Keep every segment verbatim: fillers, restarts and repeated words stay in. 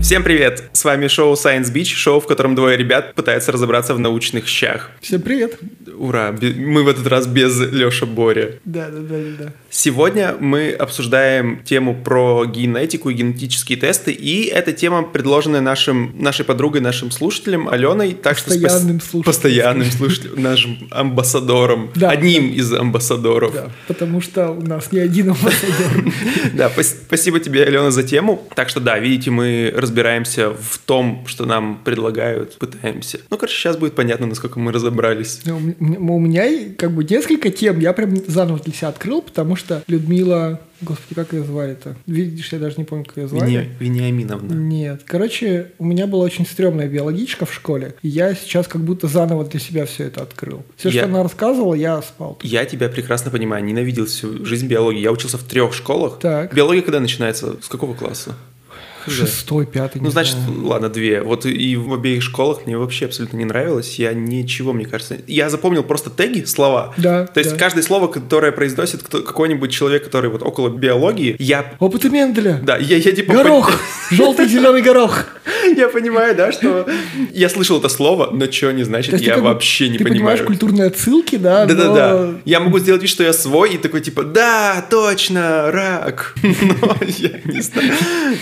Всем привет! С вами шоу Science Beach, шоу, в котором двое ребят пытаются разобраться в научных щах. Всем привет! Ура! Мы в этот раз без Лёша Боря. Да, да, да, да. Сегодня мы обсуждаем тему про генетику и генетические тесты, и эта тема, предложенная нашим, нашей подругой, нашим слушателям Аленой. Так постоянным что спас... слушателем. Постоянным слушателем, нашим амбассадором. Да, одним да. из амбассадоров. Да, потому что у нас не один амбассадор. Да, спасибо тебе, Алена, за тему. Так что да, видите, мы разбираемся в том, что нам предлагают, пытаемся. Ну, короче, сейчас будет понятно, насколько мы разобрались. У меня как бы несколько тем я прям заново для себя открыл, потому что Людмила... Господи, как ее звали-то? Видишь, я даже не помню, как ее звали. Вени... Вениаминовна. Нет. Короче, у меня была очень стрёмная биологичка в школе, и я сейчас как будто заново для себя все это открыл. Все, я... что она рассказывала, я спал. Я тебя прекрасно понимаю, ненавидел всю жизнь биологии. Я учился в трех школах. Так. Биология когда начинается? С какого класса? Шестой, пятый. Ну, значит, знаю. ладно, две. Вот и в обеих школах мне вообще абсолютно не нравилось. Я ничего, мне кажется... Я запомнил просто теги, слова. Да, То есть да. каждое слово, которое произносит кто, какой-нибудь человек, который вот около биологии, я... Опыты Менделя. Да, я, я типа... Горох! Желтый зеленый горох! Я понимаю, да, что... Я слышал это слово, но что не значит, я вообще не ты понимаю. Ты понимаешь культурные отсылки, да? Да-да-да. Я могу сделать вид, что я свой, и такой типа, да, точно, рак. Но я не знаю.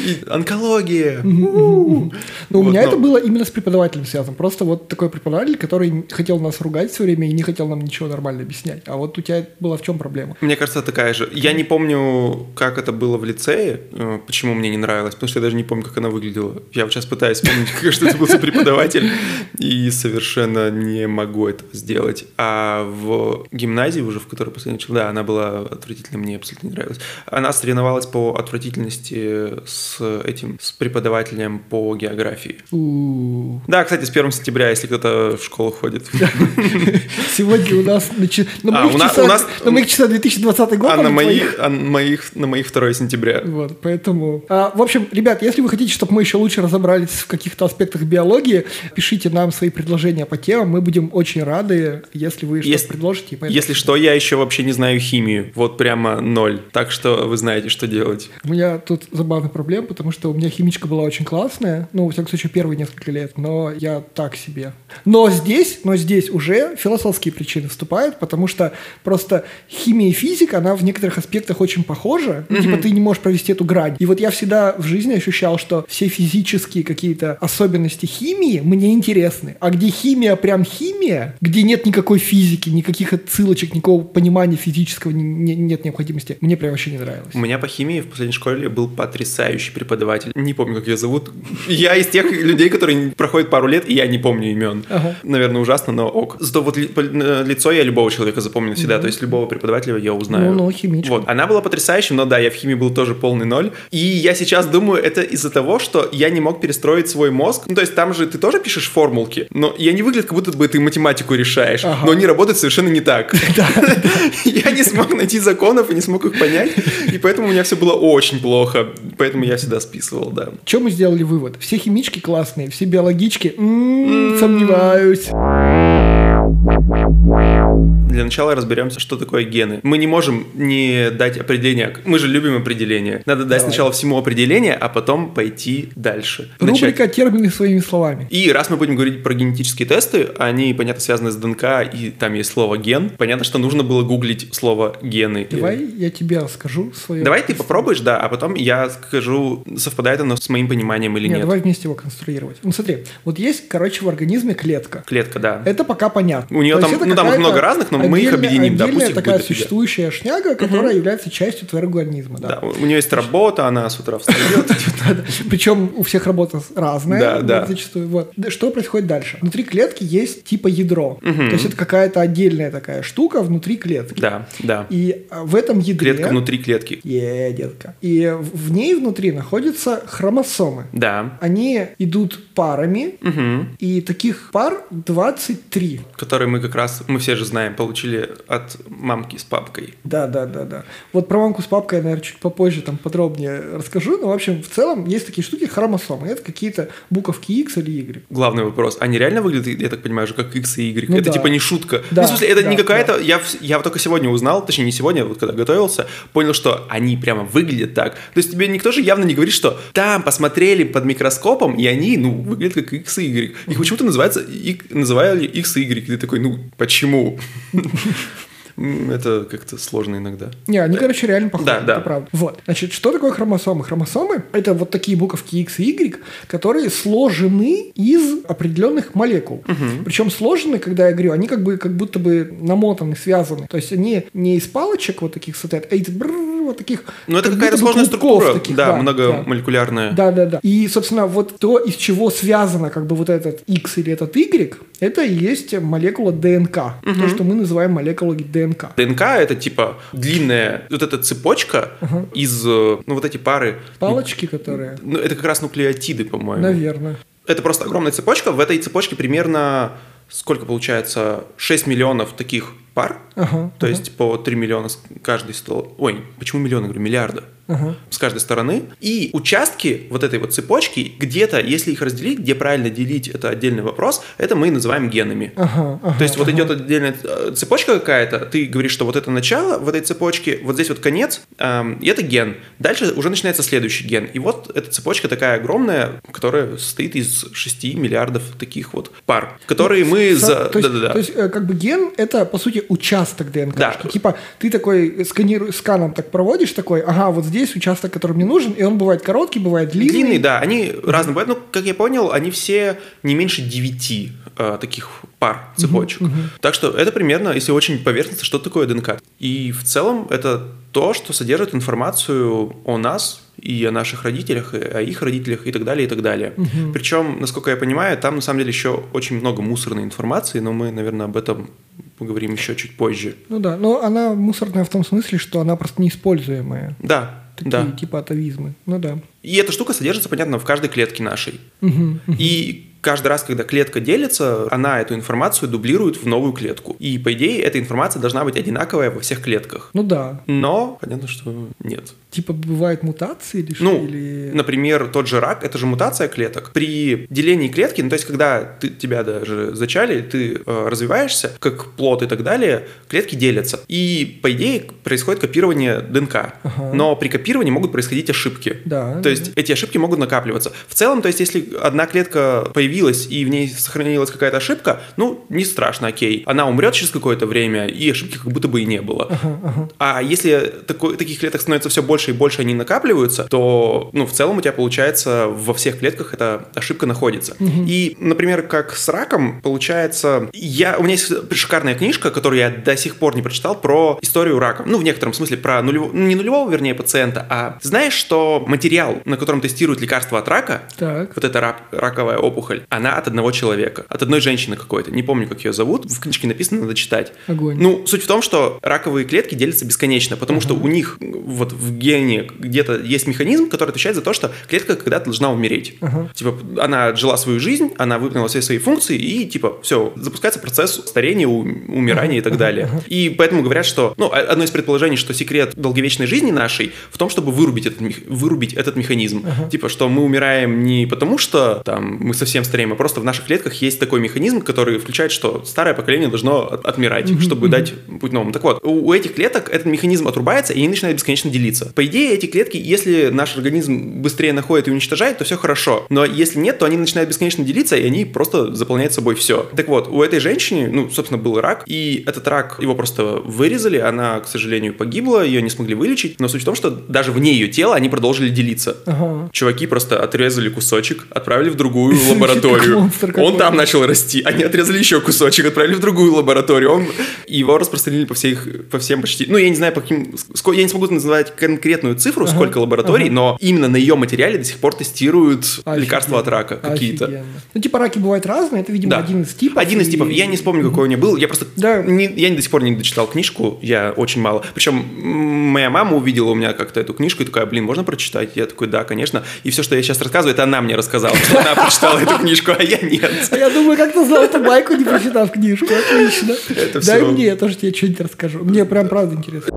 Онкология. Ну, у меня это было именно с преподавателем связано. Просто вот такой преподаватель, который хотел нас ругать все время и не хотел нам ничего нормально объяснять. А вот у тебя была в чем проблема? Мне кажется, такая же. Я не помню, как это было в лицее, почему мне не нравилось, потому что я даже не помню, как она выглядела. Я вот сейчас пытаюсь вспомнить, что это был за преподаватель, и совершенно не могу это сделать. А в гимназии уже, в которой последний учил, да, она была отвратительна, мне абсолютно не нравилась. Она соревновалась по отвратительности с этим, с преподавателем по географии. У-у-у. Да, кстати, с первого сентября, если кто-то в школу ходит. Сегодня у нас на моих часах две тысячи двадцатый год. А на моих на моих второго сентября. Вот, поэтому... В общем, ребят, если вы хотите, чтобы мы еще лучше разобрались в каких-то аспектах биологии, пишите нам свои предложения по темам, мы будем очень рады, если вы что-то предложите. Если что, я еще вообще не знаю химию, вот прямо ноль, так что вы знаете, что делать. У меня тут забавная проблема, потому что у меня химичка была очень классная, ну, во всяком случае, первые несколько лет, но я так себе. Но здесь, но здесь уже философские причины вступают, потому что просто химия и физика, она в некоторых аспектах очень похожа, mm-hmm. типа ты не можешь провести эту грань. И вот я всегда в жизни ощущал, что все физические какие-то особенности химии мне интересны, а где химия прям химия, где нет никакой физики, никаких отсылочек, никакого понимания физического не, не, нет необходимости, мне прям вообще не нравилось. У меня по химии в последней школе был потрясающий преподаватель. Не помню, как ее зовут. Я из тех людей, которые проходят пару лет, и я не помню имен. Ага. Наверное, ужасно, но ок. Зато вот ли, лицо я любого человека запомню всегда, mm-hmm. то есть любого преподавателя я узнаю. Ну, ну, химичка. Вот. Она была потрясающей, но да, я в химии был тоже полный ноль. И я сейчас думаю, это из-за того, что я не мог перестроить свой мозг. Ну, то есть там же ты тоже пишешь формулки, но я не выглядит, как будто бы ты математику решаешь, ага. но они работают совершенно не так. Я не смог найти законов и не смог их понять, и поэтому у меня все было очень плохо. Поэтому я всегда списывал, да. Чем мы сделали вывод? Все химички классные, все биологички, м-м, сомневаюсь. Для начала разберемся, что такое гены. Мы не можем не дать определение. Мы же любим определение. Надо дать Давай. сначала всему определение, а потом пойти дальше. Рубрика Начать. «Термины своими словами». И раз мы будем говорить про генетические тесты, они, понятно, связаны с ДНК, и там есть слово «ген». Понятно, что нужно было гуглить слово «гены». Давай я тебе расскажу свое... Давай ты попробуешь, да, а потом я скажу, совпадает оно с моим пониманием или нет. Нет, давай вместе его конструировать. Ну смотри, вот есть, короче, в организме клетка. Клетка, да. Это пока понятно. У нее там, ну, там их много разных, но мы их объединим. Да, пусть их такая будет существующая шняга, которая угу. является частью твоего организма. Да. Да, у нее есть работа, она с утра встает. Причем у всех работа разная. Да, да. Зачастую. Вот. Что происходит дальше? Внутри клетки есть типа ядро. То есть это какая-то отдельная такая штука внутри клетки. Да, да. И в этом ядре... Клетка внутри клетки. Е, детка. И в ней внутри находятся хромосомы. Да. Они идут парами, и таких пар двадцать три. Которые мы как раз раз, мы все же знаем, получили от мамки с папкой. Да, да, да, да. Вот про мамку с папкой я, наверное, чуть попозже там подробнее расскажу. Но, в общем, в целом есть такие штуки, хромосомы. Это какие-то буковки X или Y. Главный вопрос. Они реально выглядят, я так понимаю, же как X и Y? Ну, это да. типа не шутка. Да, ну, в смысле, это да, не какая-то... Да. Я, я только сегодня узнал, точнее, не сегодня, вот когда готовился, понял, что они прямо выглядят так. То есть тебе никто же явно не говорит, что там посмотрели под микроскопом, и они, ну, выглядят как X и Y. Их почему-то называется, называли X и Y. И ты такой, ну, почему? Это как-то сложно иногда. Не, они, короче, реально похожи, да, это да. правда. Вот, значит, что такое хромосомы? Хромосомы – это вот такие буковки X и Y, которые сложены из определенных молекул. Угу. Причем сложены, когда я говорю, они как бы как будто бы намотаны, связаны. То есть они не из палочек вот таких состоят, а из брррр, вот таких. Ну, это какая-то сложная структура, таких, да, да, многомолекулярная. Да, да, да. И, собственно, вот то, из чего связано как бы вот этот X или этот Y, это и есть молекула ДНК. Угу. То, что мы называем молекулой ДНК. ДНК – это типа длинная вот эта цепочка uh-huh. из, ну, вот эти пары. Палочки, которые… Ну, это как раз нуклеотиды, по-моему. Наверное. Это просто огромная цепочка. В этой цепочке примерно, сколько получается, шесть миллионов таких пар. Uh-huh. То uh-huh. есть по три миллиона с каждой стороны. Ой, почему миллион? Я говорю, миллиарда. Uh-huh. С каждой стороны. И участки вот этой вот цепочки, где-то, если их разделить, где правильно делить, это отдельный вопрос, это мы называем генами. Uh-huh. Uh-huh. То есть uh-huh. вот идет отдельная цепочка какая-то, ты говоришь, что вот это начало в этой цепочке, вот здесь вот конец, эм, и это ген. Дальше уже начинается следующий ген. И вот эта цепочка такая огромная, которая состоит из шести миллиардов таких вот пар, которые ну, мы... Со, за... то, есть, Да-да-да. то есть, как бы ген – это, по сути, участок ДНК. Да. Типа ты такой сканируешь, сканом так проводишь, такой, ага, вот здесь участок, который мне нужен, и он бывает короткий, бывает длинный. Длинный, да, они разные бывают. Ну, как я понял, они все не меньше девяти э, таких пар, цепочек. Uh-huh, uh-huh. Так что это примерно, если очень поверхностно, что такое ДНК. И в целом это то, что содержит информацию о нас и о наших родителях, и о их родителях, и так далее, и так далее. Uh-huh. Причем, насколько я понимаю, там на самом деле еще очень много мусорной информации, но мы, наверное, об этом поговорим еще чуть позже. Ну да, но она мусорная в том смысле, что она просто неиспользуемая. Да. Такие да. типа атовизмы. Ну да. И эта штука содержится, понятно, в каждой клетке нашей. Uh-huh, uh-huh. И каждый раз, когда клетка делится, она эту информацию дублирует в новую клетку. И, по идее, эта информация должна быть одинаковая во всех клетках. Ну да. Но понятно, что нет. Типа бывают мутации или что? Ну, или... например, тот же рак, это же мутация клеток. При делении клетки, ну, то есть, когда ты, тебя даже зачали, ты э, развиваешься, как плод и так далее, клетки делятся. И, по идее, происходит копирование ДНК. Ага. Но при копировании могут происходить ошибки. Да. То да. есть, эти ошибки могут накапливаться. В целом, то есть, если одна клетка появилась и в ней сохранилась какая-то ошибка, ну, не страшно, окей. Она умрет через какое-то время, и ошибки как будто бы и не было. Ага, ага. А если такой, таких клеток становится все больше и больше, они накапливаются, то, ну, в целом у тебя получается во всех клетках эта ошибка находится. Угу. И, например, как с раком, получается, я, у меня есть шикарная книжка, которую я до сих пор не прочитал, про историю рака. Ну, в некотором смысле про нулевого, не нулевого, вернее, пациента, а знаешь, что материал, на котором тестируют лекарства от рака, так. вот эта рак, раковая опухоль, она от одного человека, от одной женщины какой-то, не помню, как ее зовут, в книжке написано, надо читать. Огонь. Ну, суть в том, что раковые клетки делятся бесконечно, потому ага. что у них вот в гене где-то есть механизм, который отвечает за то, что клетка когда-то должна умереть. Ага. Типа, она отжила свою жизнь, она выполнила все свои функции, и, типа, все, запускается процесс старения, умирания ага. и так далее. Ага. И поэтому говорят, что, ну, одно из предположений, что секрет долговечной жизни нашей в том, чтобы вырубить этот, вырубить этот механизм. Ага. Типа, что мы умираем не потому, что там мы совсем стареем, а просто в наших клетках есть такой механизм, который включает, что старое поколение должно отмирать, mm-hmm. чтобы mm-hmm. дать путь новому. Так вот, у, у этих клеток этот механизм отрубается, и они начинают бесконечно делиться. По идее, эти клетки, если наш организм быстрее находит и уничтожает, то все хорошо. Но если нет, то они начинают бесконечно делиться, и они просто заполняют собой все. Так вот, у этой женщины, ну, собственно, был рак, и этот рак, его просто вырезали, она, к сожалению, погибла, ее не смогли вылечить, но суть в том, что даже вне ее тела они продолжили делиться. Ага. Чуваки просто отрезали кусочек, отправили в другую лабораторию. Он там начал расти. Они отрезали еще кусочек, отправили в другую лабораторию. Он... Его распространили по, всех, по всем почти... Ну, я не знаю, по каким... Я не смогу называть кон- конкретную цифру, ага, сколько лабораторий, ага. но именно на ее материале до сих пор тестируют Офигенно. лекарства от рака какие-то. Офигенно. Ну, типа раки бывают разные, это, видимо, Да. один из типов. Один из и... типов. Я не вспомню, какой у нее был. Я просто Да. не, я до сих пор не дочитал книжку, я очень мало. Причем моя мама увидела у меня как-то эту книжку и такая, блин, можно прочитать? Я такой, да, конечно. И все, что я сейчас рассказываю, это она мне рассказала, что она прочитала эту книжку, а я нет. А я думаю, как ты знал эту байку, не прочитав книжку. Отлично. Это Дай всё. мне, я тоже тебе что-нибудь расскажу. Мне прям правда интересно.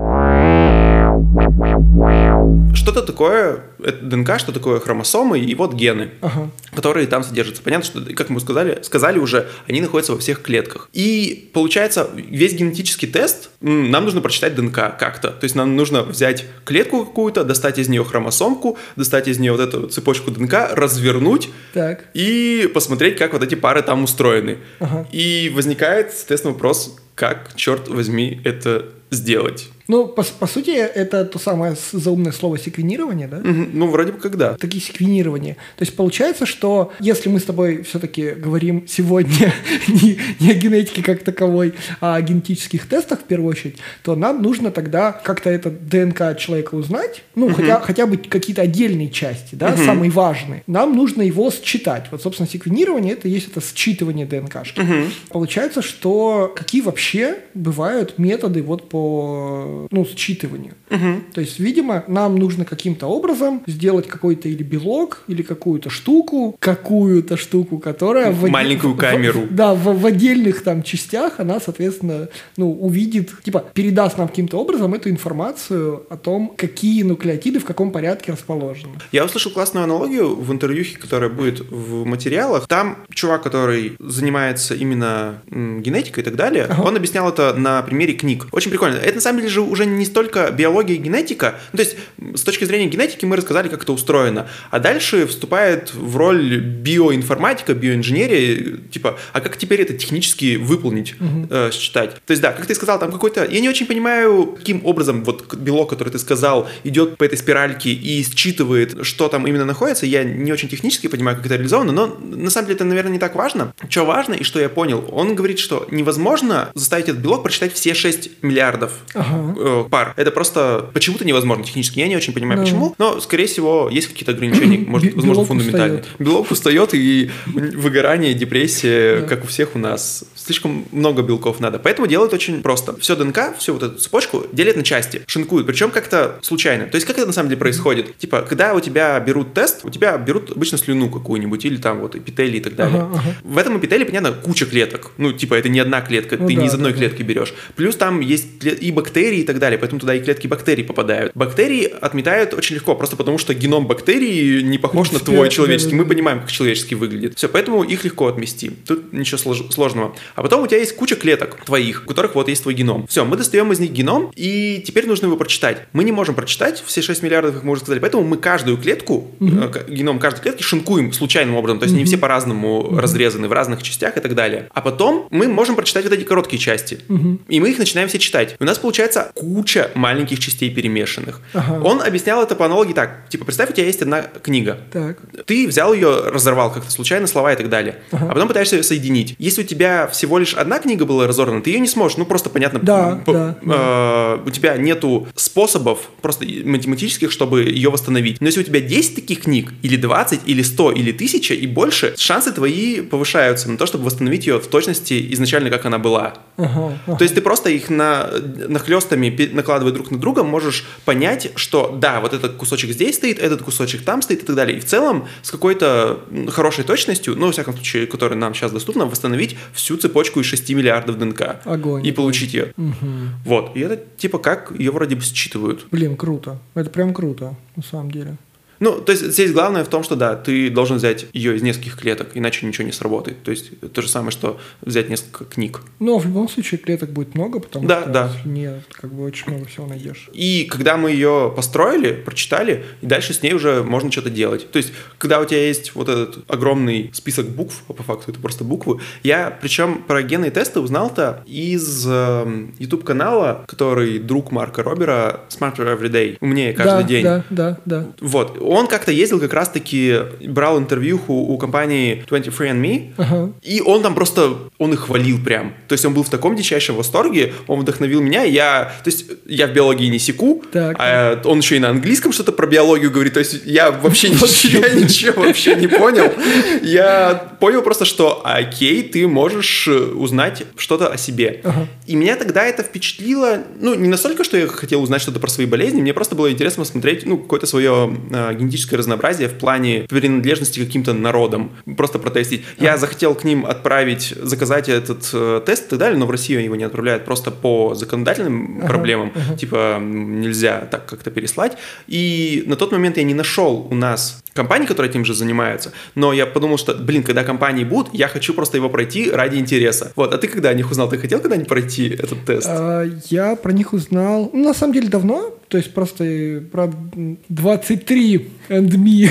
Что-то такое, это ДНК, что такое хромосомы и вот гены, Ага. которые там содержатся. Понятно, что, как мы сказали, сказали уже, они находятся во всех клетках. И получается, весь генетический тест, м, нам нужно прочитать ДНК как-то. То есть нам нужно взять клетку какую-то, достать из нее хромосомку, достать из нее вот эту цепочку ДНК, развернуть Так. и посмотреть, как вот эти пары там устроены. Ага. И возникает, соответственно, вопрос, как, черт возьми, это сделать. Ну, по, по сути, это то самое с- заумное слово секвенирование, да? Мгм. Ну, вроде бы когда. Такие секвенирования. То есть получается, что если мы с тобой все-таки говорим сегодня не, не о генетике как таковой, а о генетических тестах в первую очередь, то нам нужно тогда как-то это ДНК человека узнать, ну, Мгм. хотя, хотя бы какие-то отдельные части, да, Мгм. самые важные. Нам нужно его считать. Вот, собственно, секвенирование – это есть это считывание ДНКшки. Мгм. Получается, что какие вообще бывают методы вот по, ну, считыванию. Мгм. То есть, видимо, нам нужно каким-то образом сделать какой-то или белок, или какую-то штуку, какую-то штуку, которая... в- Маленькую в- камеру. в- да, в, в отдельных там частях она, соответственно, ну, увидит, типа, передаст нам каким-то образом эту информацию о том, какие нуклеотиды в каком порядке расположены. Я услышал классную аналогию в интервьюхе, которая будет в материалах. Там чувак, который занимается именно м, генетикой и так далее, Ага. он объяснял это на примере книг. Очень прикольно. Это на самом деле же уже не столько биология и генетика. Ну, то есть м, с точки зрения генетики мы рассказали, как это устроено. А дальше вступает в роль биоинформатика, биоинженерия. Типа, а как теперь это технически выполнить, Мгм. э, считать? То есть да, как ты сказал, там какой-то... Я не очень понимаю, каким образом вот белок, который ты сказал, идет по этой спиральке и считывает, что там именно находится. Я не очень технически понимаю, как это реализовано, но на самом деле это, наверное, не так важно. Что важно и что я понял, он говорит, что невозможно заставить этот белок прочитать все шесть миллиардов Ага. э, пар. Это просто почему-то невозможно технически. Я не очень понимаю, Ну. почему, но, скорее всего, есть какие-то ограничения, может, Бе- возможно, белок фундаментальные. устает. Белок устает, и выгорание, депрессия, Да. как у всех у нас. Слишком много белков надо. Поэтому делают очень просто. Все ДНК, всю вот эту цепочку делят на части, шинкуют, причем как-то случайно. То есть, как это на самом деле происходит? Типа, когда у тебя берут тест, у тебя берут обычно слюну какую-нибудь, или там вот эпителий и так далее. Ага, ага. В этом эпителии, понятно, куча клеток. Ну, типа, это не одна клетка, Ну ты да, не из одной да, клетки берешь. Плюс там есть кле- и бактерии и так далее, поэтому туда и клетки бактерий попадают. Бактерии отметают очень легко, просто потому что геном бактерии не похож на принципе, твой да, человеческий. да, Мы да. понимаем, как человеческий выглядит. Все, поэтому их легко отмести. Тут ничего слож- сложного. А потом у тебя есть куча клеток твоих, у которых вот есть твой геном. Все, мы достаем из них геном, и теперь нужно его прочитать. Мы не можем прочитать все шесть миллиардов, как мы уже сказали, поэтому мы каждую клетку, Мгм. э, к- геном каждой клетки шинкуем случайным образом, то есть они Мгм. все по-разному разрезаны в разных частях и так далее. А потом мы можем прочитать вот эти короткие части. Мгм. И мы их начинаем все читать. И у нас получается куча маленьких частей перемешанных. Ага. Он объяснял это по аналогии так. Типа, представь, у тебя есть одна книга. Так. Ты взял ее, разорвал как-то случайно слова и так далее. Ага. А потом пытаешься ее соединить. Если у тебя всего лишь одна книга была разорвана, ты ее не сможешь. Ну, просто понятно. Да, п- да, э, У тебя нету способов просто математических, чтобы ее восстановить. Но если у тебя десять таких книг, или двадцать, или сто, или тысяча и больше, шансы твои повышаются на то, чтобы восстановить ее в точности изначально, как она была. Ага, ага. То есть ты просто их на, нахлестами пе- накладывая друг на друга, можешь понять, что да, вот этот кусочек здесь стоит, этот кусочек там стоит и так далее. И в целом с какой-то м, хорошей точностью, ну, во всяком случае, которая нам сейчас доступна, восстановить всю цепочку из шести миллиардов ДНК. Огонь. И получить ее. Мгм. Вот. И это типа как ее вроде бы считывают. Блин, круто. Это прям круто, на самом деле. Ну, то есть здесь главное в том, что да, ты должен взять ее из нескольких клеток, иначе ничего не сработает. То есть то же самое, что взять несколько книг. Но в любом случае клеток будет много, потому Да, что да. нет, как бы очень много всего найдешь. И когда мы ее построили, прочитали, и дальше с ней уже можно что-то делать. То есть, когда у тебя есть вот этот огромный список букв, а по факту это просто буквы, я, причем про генные тесты узнал-то из э, YouTube-канала, который друг Марка Робера, Smarter Every Day, умнее каждый да, день. Да, да, да. Вот, Он как-то ездил как раз-таки, брал интервьюху у компании двадцать три энд ми, ага. и он там просто, он их хвалил прям. То есть он был в таком дичайшем восторге, он вдохновил меня, я, то есть я в биологии не секу, так, а он еще и на английском что-то про биологию говорит, то есть я вообще ничего, ничего вообще не понял. Я понял просто, что окей, ты можешь узнать что-то о себе. Ага. И меня тогда это впечатлило, ну, не настолько, что я хотел узнать что-то про свои болезни, мне просто было интересно посмотреть, ну, какое-то свое э, генетическое разнообразие в плане принадлежности к каким-то народам, просто протестить. Ага. Я захотел к ним отправить, заказать этот э, тест и так далее, но в Россию его не отправляют просто по законодательным ага. проблемам, ага. типа нельзя так как-то переслать. И на тот момент я не нашел у нас компании, которые этим же занимаются, но я подумал, что, блин, когда компании будут, я хочу просто его пройти ради интереса. Вот, а ты когда о них узнал? Ты хотел когда-нибудь пройти этот тест? А, я про них узнал, ну, на самом деле, давно, то есть просто про двадцать три энд ми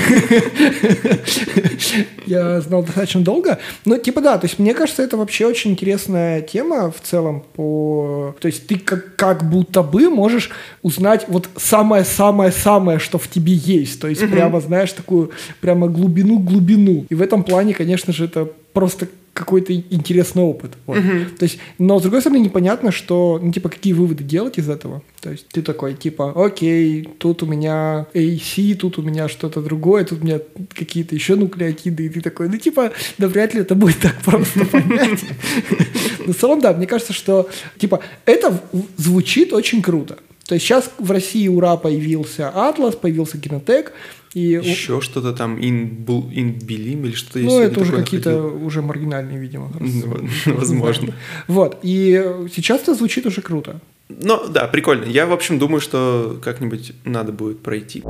я знал достаточно долго, но типа да, то есть мне кажется, это вообще очень интересная тема в целом, по... то есть ты как, как будто бы можешь узнать вот самое-самое-самое, что в тебе есть, то есть mm-hmm. прямо, знаешь, такую прямо глубину-глубину, и в этом плане, конечно же, это просто какой-то интересный опыт. Вот. Uh-huh. То есть, но, с другой стороны, непонятно, что, ну, типа, какие выводы делать из этого. То есть, ты такой, типа, окей, тут у меня эй си, тут у меня что-то другое, тут у меня какие-то еще нуклеотиды, и ты такой, ну, типа, да вряд ли это будет так просто понять. Но в целом, да, мне кажется, что, типа, это звучит очень круто. То есть, сейчас в России, ура, появился Атлас, появился Генотек, и еще у... что-то там инбилим или что-то есть. Ну, это уже какие-то находил. Уже маргинальные, видимо. Возможно. Вот, и сейчас это звучит уже круто. Ну, да, прикольно. Я, в общем, думаю, что как-нибудь надо будет пройти.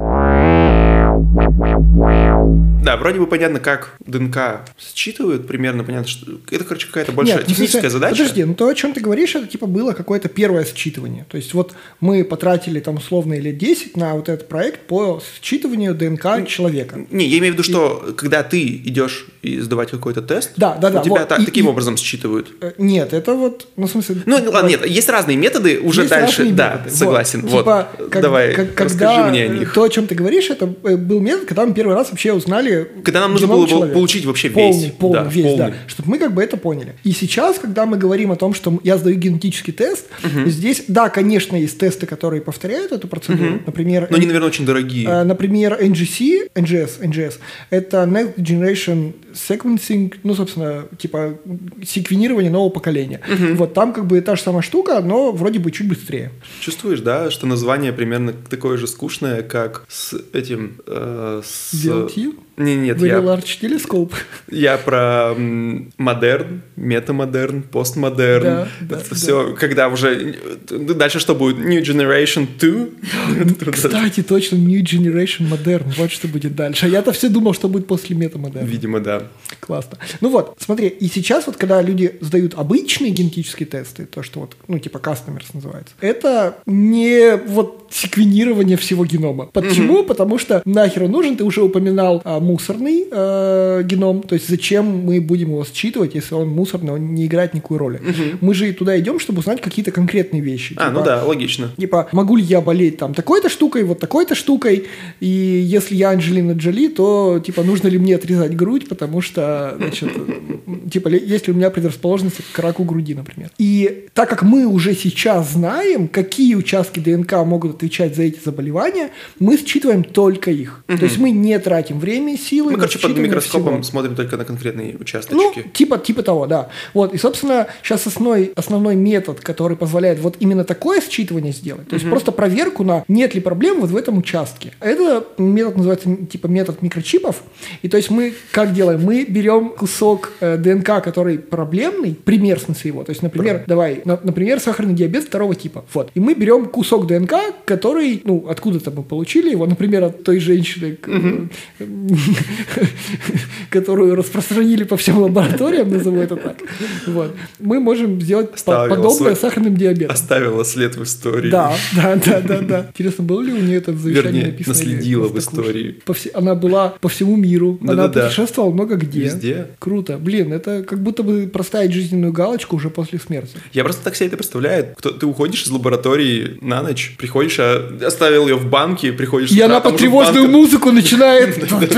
Да, вроде бы понятно, как ДНК считывают, примерно понятно, что это, короче, какая-то большая Нет, техническая смысле, задача. Подожди, ну то, о чем ты говоришь, это типа было какое-то первое считывание. То есть вот мы потратили там условно лет десять на вот этот проект по считыванию ДНК человека. Не, я имею в виду, что и... когда ты идешь и сдавать какой-то тест, да, да, да, у тебя вот, та, и, таким и... образом считывают. Нет, это вот, ну в смысле... Ну ладно, нет, есть разные методы, уже есть дальше, да, методы. согласен. Вот, типа, вот. Как, давай, как, расскажи когда мне о них. То, о чем ты говоришь, это был метод, когда мы первый раз вообще узнали... Когда нам нужно было человека. Получить вообще полный, весь. Полный, да, весь, полный. да. Чтобы мы как бы это поняли. И сейчас, когда мы говорим о том, что я сдаю генетический тест, угу. здесь, да, конечно, есть тесты, которые повторяют эту процедуру. Угу. Например... Но они, наверное, очень дорогие. Э, например, эн джи си, эн джи эс, эн джи эс, это Next Generation Sequencing, ну, собственно, типа секвенирование нового поколения. Угу. Вот там как бы та же самая штука, но вроде бы чуть быстрее. Чувствуешь, да, что название примерно такое же скучное, как с этим... Э, с... ди эл ти? Не, нет, Very я... Large Telescope. Я про модерн, метамодерн, постмодерн. Да, да, это да. Все, когда уже... Дальше что будет? New Generation два? Кстати, точно, New Generation Modern. Вот что будет дальше. А я-то все думал, что будет после метамодерна. Видимо, да. Классно. Ну вот, смотри, и сейчас вот, когда люди сдают обычные генетические тесты, то, что вот, ну, типа Customers называется, это не вот секвенирование всего генома. Почему? Угу. Потому что нахер он нужен, ты уже упоминал а, мусорный э, геном, то есть зачем мы будем его считывать, если он мусорный, он не играет никакой роли. Угу. Мы же туда идем, чтобы узнать какие-то конкретные вещи. А, типа, ну да, логично. Типа, могу ли я болеть там такой-то штукой, вот такой-то штукой, и если я Анджелина Джоли, то, типа, нужно ли мне отрезать грудь, потому что, значит, типа, есть ли у меня предрасположенность к раку груди, например. И так как мы уже сейчас знаем, какие участки ДНК могут отвечать за эти заболевания, мы считываем только их. Угу. То есть мы не тратим время и силы. Мы, короче, под микроскопом всего. смотрим только на конкретные участочки. Ну, типа, типа того, да. Вот, и, собственно, сейчас основной, основной метод, который позволяет вот именно такое считывание сделать, то есть угу. просто проверку на нет ли проблем вот в этом участке. Это метод называется, типа, метод микрочипов. И то есть мы как делаем? Мы берем кусок э, ДНК, который проблемный, пример в смысле его. То есть, например, Про... давай, на, например, сахарный диабет второго типа. Вот. И мы берем кусок ДНК, который, ну, откуда-то мы получили его, например, от той женщины, угу. которую распространили по всем лабораториям, назову это так. Вот. Мы можем сделать подобное свой... сахарным диабетом. Оставила след в истории. Да, да, да, да, да. Интересно, было ли у нее это завещание Вернее, написано? наследила в истории. По вс... Она была по всему миру. Да, она да, путешествовала да. много много где. Везде. Круто. Блин, это как будто бы проставить жизненную галочку уже после смерти. Я просто так себе это представляю. Кто, ты уходишь из лаборатории на ночь, приходишь, а оставил ее в банке, приходишь с И утра, она под тревожную банка... музыку начинает...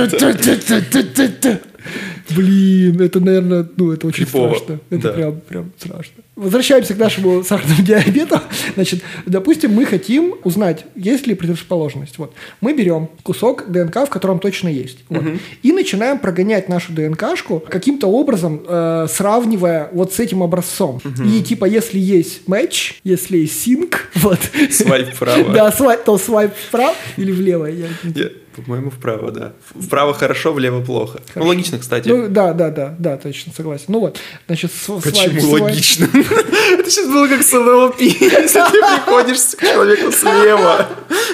Блин, это, наверное, ну, это очень Крипово. страшно. Это Да. прям, прям страшно. Возвращаемся к нашему сахарному диабету. Значит, допустим, мы хотим узнать, есть ли предрасположенность. Вот. Мы берем кусок ДНК, в котором точно есть. Вот. Угу. И начинаем прогонять нашу ДНКшку каким-то образом, э, сравнивая вот с этим образцом. Угу. И типа, если есть матч, если есть синк, вот. Свайп вправо. Да, свайп, то свайп вправо или влево. Я... Я, по-моему, вправо, да. Вправо хорошо, влево плохо. Хорошо. Ну, логично, кстати. Ну, да, да, да, да, точно, согласен. Ну вот, значит, св- Почему свайп- логично? Это сейчас было как с эн эл пи, если ты приходишь к человеку слева.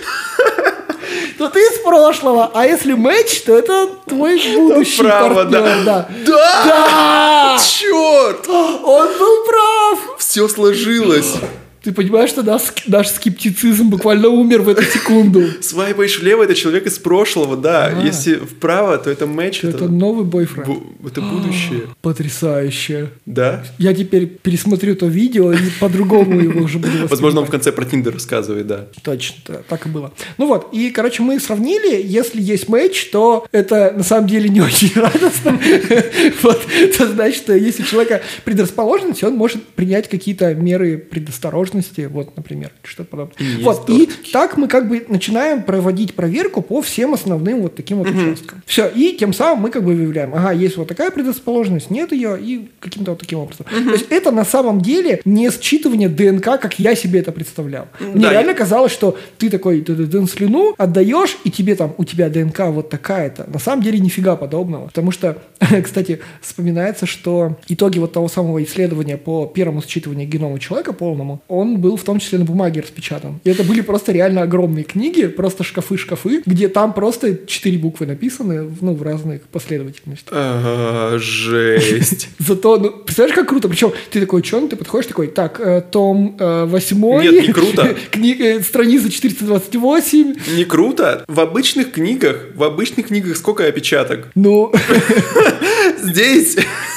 То ты из прошлого, а если матч, то это твой будущий Вправо, партнер. да. Да. Да! Да! Черт! Он был прав! Все сложилось. Ты понимаешь, что наш, наш скептицизм буквально умер в эту секунду. Свайпаешь влево, это человек из прошлого, да. А. Если вправо, то это матч. Это новый бойфренд. бу- это будущее. Потрясающе. Да? Я теперь пересмотрю то видео и по-другому его уже буду воспринимать. Возможно, он в конце про Тиндер рассказывает, да. Точно, да, так и было. Ну вот, и, короче, мы сравнили, если есть матч, то это на самом деле не очень радостно. Вот, это значит, что если у человека предрасположенность, он может принять какие-то меры предосторожности, вот, например, что-то подобное. И Вот, и так мы как бы начинаем проводить проверку по всем основным вот таким вот участкам. Все, и тем самым мы как бы выявляем, ага, есть вот такая предрасположенность, нет ее, и каким-то вот таким образом. То есть это на самом деле не считывание ДНК, как я себе это представлял. Мне Да. реально казалось, что ты такой д-д-д слюну отдаешь, и тебе там, у тебя ДНК вот такая-то. На самом деле нифига подобного. Потому что, кстати, вспоминается, что итоги вот того самого исследования по первому считыванию генома человека полному, он был в том числе на бумаге распечатан. И это были просто реально огромные книги, просто шкафы-шкафы, где там просто четыре буквы написаны, ну, в разных последовательностях. А, жесть. Зато, ну, представляешь, как круто. Причем ты такой ученый, ты подходишь такой, так, э, том э, восьмой. Нет, не круто. Книга, страница четыреста двадцать восемь. Не круто? В обычных книгах, в обычных книгах сколько опечаток? Ну, Здесь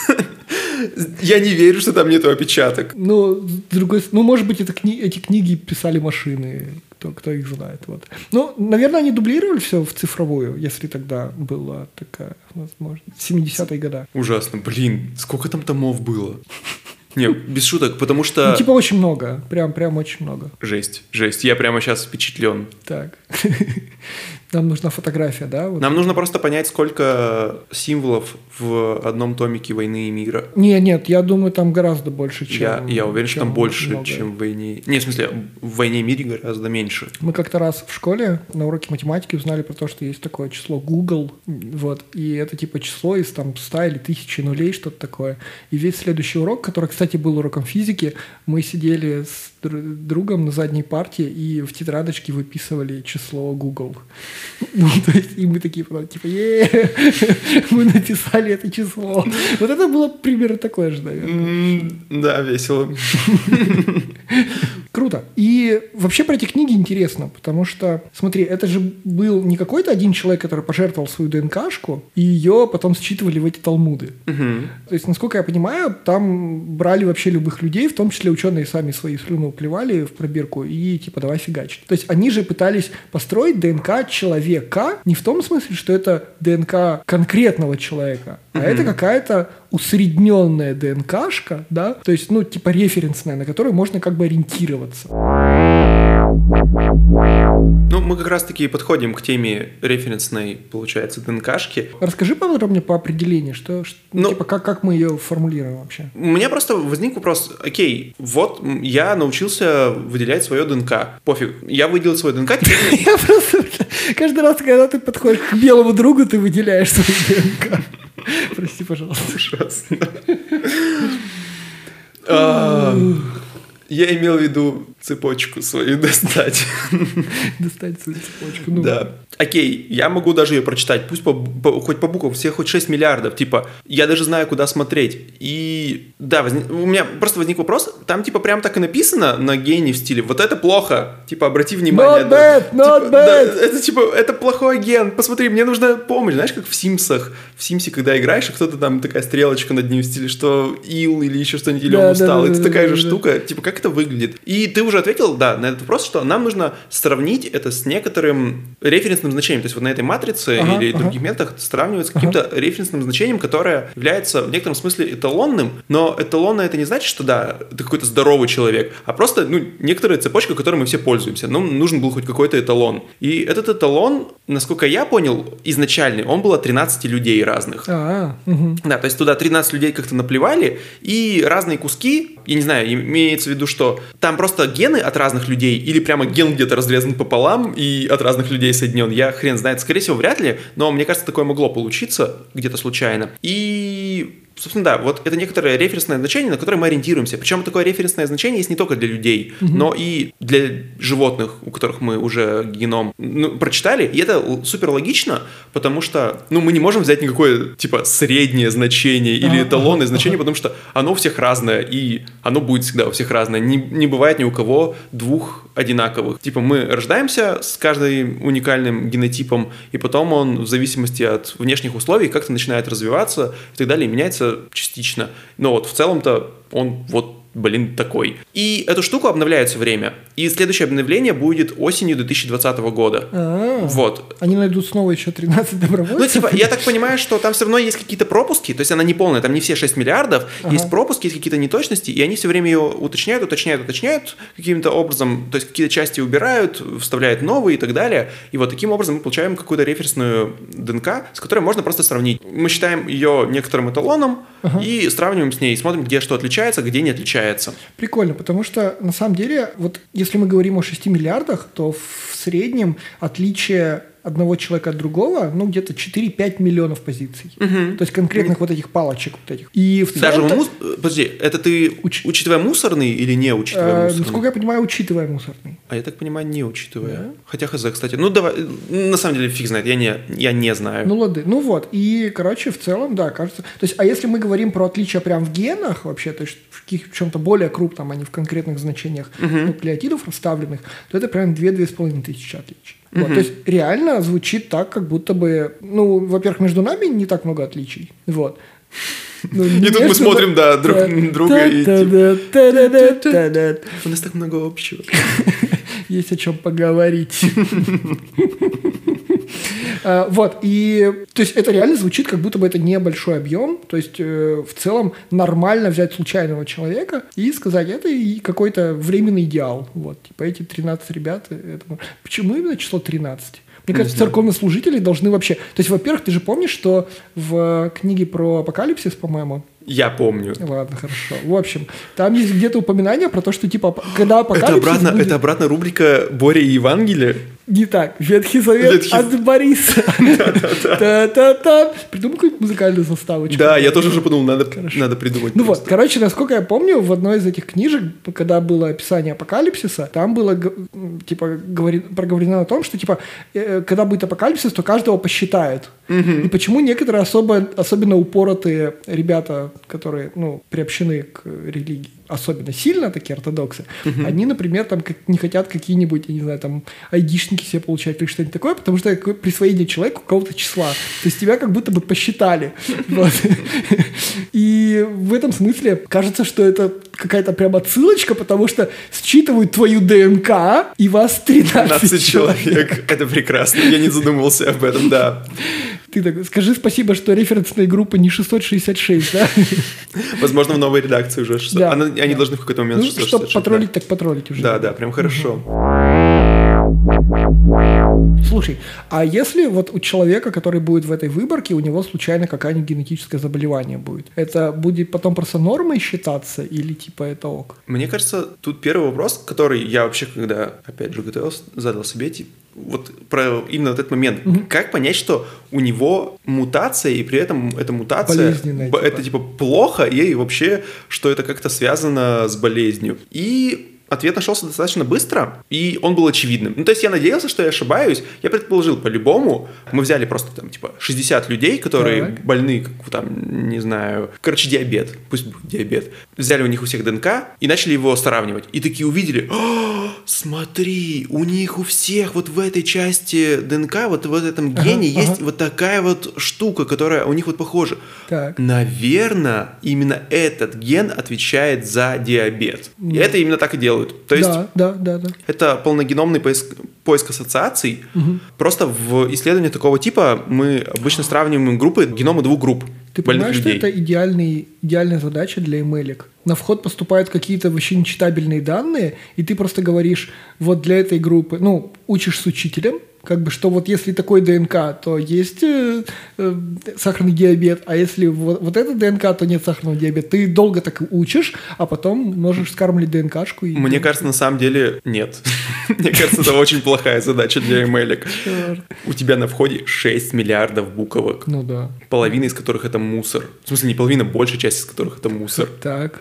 я не верю, что там нету опечаток. ну, с другой стороны, ну, может быть, это кни- эти книги писали машины, кто, кто их знает. Вот. Ну, наверное, они дублировали все в цифровую, если тогда была такая возможность. семидесятые годы. Ужасно, блин, сколько там томов было? Не, без шуток, потому что... Ну, типа очень много, прям, прям очень много. Жесть, жесть, я прямо сейчас впечатлен. Так. Нам нужна фотография, да? Вот. Нам нужно просто понять, сколько символов в одном томике «Войны и мира». Не, нет, я думаю, там гораздо больше, чем... Я, я уверен, что чем там больше, много. чем в «Войне». Не, в смысле, в «Войне и мире» гораздо меньше. Мы как-то раз в школе на уроке математики узнали про то, что есть такое число Google, вот, и это типа число из там ста или тысячи нулей, что-то такое. И весь следующий урок, который, кстати, был уроком физики, мы сидели с др- другом на задней парте и в тетрадочке выписывали число Google. Ну, то есть, и мы такие потом, типа, е мы написали это число. Вот это было примерно такое же, наверное. М, Да, весело. Круто. И вообще про эти книги интересно, потому что, смотри, это же был не какой-то один человек, который пожертвовал свою ДНКшку, и ее потом считывали в эти талмуды. Мгм. То есть, насколько я понимаю, там брали вообще любых людей, в том числе ученые сами свои слюну плевали в пробирку и типа давай фигачить. То есть они же пытались построить ДНК человека не в том смысле, что это ДНК конкретного человека, а Мгм. это какая-то усредненная ДНКшка, да, то есть, ну, типа референсная, на которую можно как бы ориентироваться. Ну, мы как раз-таки подходим к теме референсной, получается, ДНКшки. Расскажи подробнее по определению, что, что ну, Ну, типа, как, как мы ее формулируем вообще? У меня просто возник вопрос, окей, вот м, я научился выделять свое ДНК. Пофиг, я выделил свое ДНК, теперь... Я просто каждый раз, когда ты подходишь к белому другу, ты выделяешь свою ДНК. Прости, пожалуйста. Ужасно. А, Я имел в виду цепочку свою достать. Достать свою цепочку. Ну. Да. Окей, я могу даже ее прочитать, пусть по, по, хоть по буквам, все хоть шесть миллиардов, типа, я даже знаю, куда смотреть. И да, возник, у меня просто возник вопрос, там типа прям так и написано на гении в стиле, вот это плохо, типа, обрати внимание. Not bad, not типа, bad. Да, это типа, это плохой ген, посмотри, мне нужна помощь, знаешь, как в Симсах, в Симсе, когда играешь, и кто-то там такая стрелочка над ним в стиле, что ил или еще что-нибудь, или да, он устал, да, это да, такая да, же да. штука, типа, как это выглядит? И ты уже ответил, да, на этот вопрос, что нам нужно сравнить это с некоторым референсным значением, то есть вот на этой матрице ага, или ага. других методах сравнивать с каким-то ага. референсным значением, которое является в некотором смысле эталонным, но эталонно это не значит, что да, ты какой-то здоровый человек, а просто, ну, некоторая цепочка, которой мы все пользуемся. Нам нужен был хоть какой-то эталон. И этот эталон, насколько я понял, изначальный, он был от тринадцати людей разных. А, угу. Да, то есть туда тринадцать людей как-то наплевали, и разные куски, я не знаю, имеется в виду, что там просто гены от разных людей, или прямо ген где-то разрезан пополам и от разных людей соединен, я хрен знает, скорее всего, вряд ли, но мне кажется, такое могло получиться где-то случайно. И... Собственно, да, вот это некоторое референсное значение, на которое мы ориентируемся. Причем такое референсное значение есть не только для людей, mm-hmm. но и для животных, у которых мы уже геном ну, прочитали. И это супер логично, потому что ну, мы не можем взять никакое типа среднее значение или uh-huh, эталонное uh-huh, значение, uh-huh. потому что оно у всех разное, и оно будет всегда у всех разное. Не, не бывает ни у кого двух одинаковых. Типа мы рождаемся с каждым уникальным генотипом, и потом он в зависимости от внешних условий как-то начинает развиваться и так далее, и меняется частично. Но вот в целом-то он вот, блин, такой. И эту штуку обновляют все время. И следующее обновление будет осенью две тысячи двадцатого года. А-а-а. Вот. Они найдут снова еще тринадцать добровольцев? Ну, типа, я так понимаю, что там все равно есть какие-то пропуски, то есть она не полная, там не все шесть миллиардов, ага. есть пропуски, есть какие-то неточности, и они все время ее уточняют, уточняют, уточняют каким-то образом, то есть какие-то части убирают, вставляют новые и так далее. И вот таким образом мы получаем какую-то референсную ДНК, с которой можно просто сравнить. Мы считаем ее некоторым эталоном ага. и сравниваем с ней, смотрим, где что отличается, где не отличается. Прикольно, потому что на самом деле, вот если мы говорим о шести миллиардах, то в среднем отличие одного человека от другого, ну, где-то четыре-пять миллионов позиций. Угу. То есть конкретных вот этих палочек вот этих. И в Даже целом... мус... Подожди, это ты уч... учитывая мусорный или не учитывая э, мусорный? Насколько я понимаю, учитывая мусорный. А я так понимаю, не учитывая. Да? Хотя хз, кстати. Ну, давай, на самом деле, фиг знает, я не, я не знаю. Ну, лады. Ну, вот. И, короче, в целом, да, кажется... То есть, а если мы говорим про отличия прям в генах вообще, то есть в, каких, в чем-то более крупном, а не в конкретных значениях угу. нуклеотидов расставленных, то это прям две-две с половиной тысячи отличий. Вот, uh-huh. То есть реально звучит так, как будто бы, ну, во-первых, между нами не так много отличий. Вот. Ну, и тут мы смотрим, да, друг на друга и у нас так много общего. Есть о чем поговорить. Uh, вот, и, то есть, это реально звучит, как будто бы это небольшой объем, то есть, э, в целом, нормально взять случайного человека и сказать, это и какой-то временный идеал, вот, типа, эти тринадцать ребят, это... Почему именно число тринадцать? Мне кажется, церковнослужители должны вообще... То есть, во-первых, ты же помнишь, что в книге про апокалипсис, по-моему... Я помню. Ладно, хорошо. В общем, там есть где-то упоминание про то, что, типа, когда апокалипсис Это обратно, будет... это обратно рубрика «Боря и Евангелие»? Не так. Ветхий Завет Ветхий... от Бориса. Та-та-та. Придумай какую-нибудь музыкальную заставочку. Да, я тоже уже подумал, надо, надо придумать. Ну вот, короче, насколько я помню, в одной из этих книжек, когда было описание апокалипсиса, там было, типа, проговорено о том, что, типа, когда будет апокалипсис, то каждого посчитают. И почему некоторые особо, особенно упоротые ребята, которые, ну, приобщены к религии, особенно сильно такие ортодоксы, uh-huh. они, например, там как, не хотят какие-нибудь, я не знаю, там, айдишники себе получать или что-нибудь такое, потому что это присвоение человеку какого-то числа. То есть тебя как будто бы посчитали. И в этом смысле кажется, что это какая-то прям отсылочка, потому что считывают твою ДНК, и вас тринадцать человек. Это прекрасно. Я не задумывался об этом, да. Ты так, скажи спасибо, что референсная группа не шестьсот шестьдесят шесть, да? Возможно, в новой редакции уже шестьсот. Да, Она, да. Они должны в какой-то момент ну, шестьсот шестьдесят шесть. Чтобы потроллить, да. так потроллить уже. Да, да, прям хорошо. Слушай, а если вот у человека, который будет в этой выборке, у него случайно какое-нибудь генетическое заболевание будет, это будет потом просто нормой считаться или типа это ок? Мне кажется, тут первый вопрос, который я вообще, когда, опять же, готовился, задал себе, типа, вот про именно вот этот момент. Mm-hmm. Как понять, что у него мутация, и при этом эта мутация, болезненная, это типа. типа плохо, и вообще, что это как-то связано с болезнью. И ответ нашелся достаточно быстро, и он был очевидным. Ну, то есть я надеялся, что я ошибаюсь. Я предположил по-любому. Мы взяли просто там, типа, шестьдесят людей, которые так. больны, как там, не знаю, короче, диабет. Пусть будет диабет. Взяли у них у всех ДНК и начали его сравнивать. И такие увидели, смотри, у них у всех вот в этой части ДНК, вот в этом гене ага, есть ага. вот такая вот штука, которая у них вот похожа. Так. Наверное, именно этот ген отвечает за диабет. Mm. И это именно так и делают. То есть да, да, да, да. это полногеномный поиск, поиск ассоциаций. Угу. Просто в исследовании такого типа мы обычно сравниваем группы, геномы двух групп. Ты понимаешь, людей. Что это идеальный, идеальная задача для эмэлек? На вход поступают какие-то вообще нечитабельные данные, и ты просто говоришь, вот для этой группы, ну, учишь с учителем, как бы, что вот если такой ДНК, то есть э, э, сахарный диабет, а если вот, вот это ДНК, то нет сахарного диабета. Ты долго так учишь, а потом можешь скармливать ДНКшку. И Мне кажется, на самом деле нет. Мне кажется, это очень плохая задача для эмэлек. У тебя на входе шесть миллиардов буквок. Ну да. Половина из которых это мусор. В смысле, не половина, большая часть из которых это мусор. Так.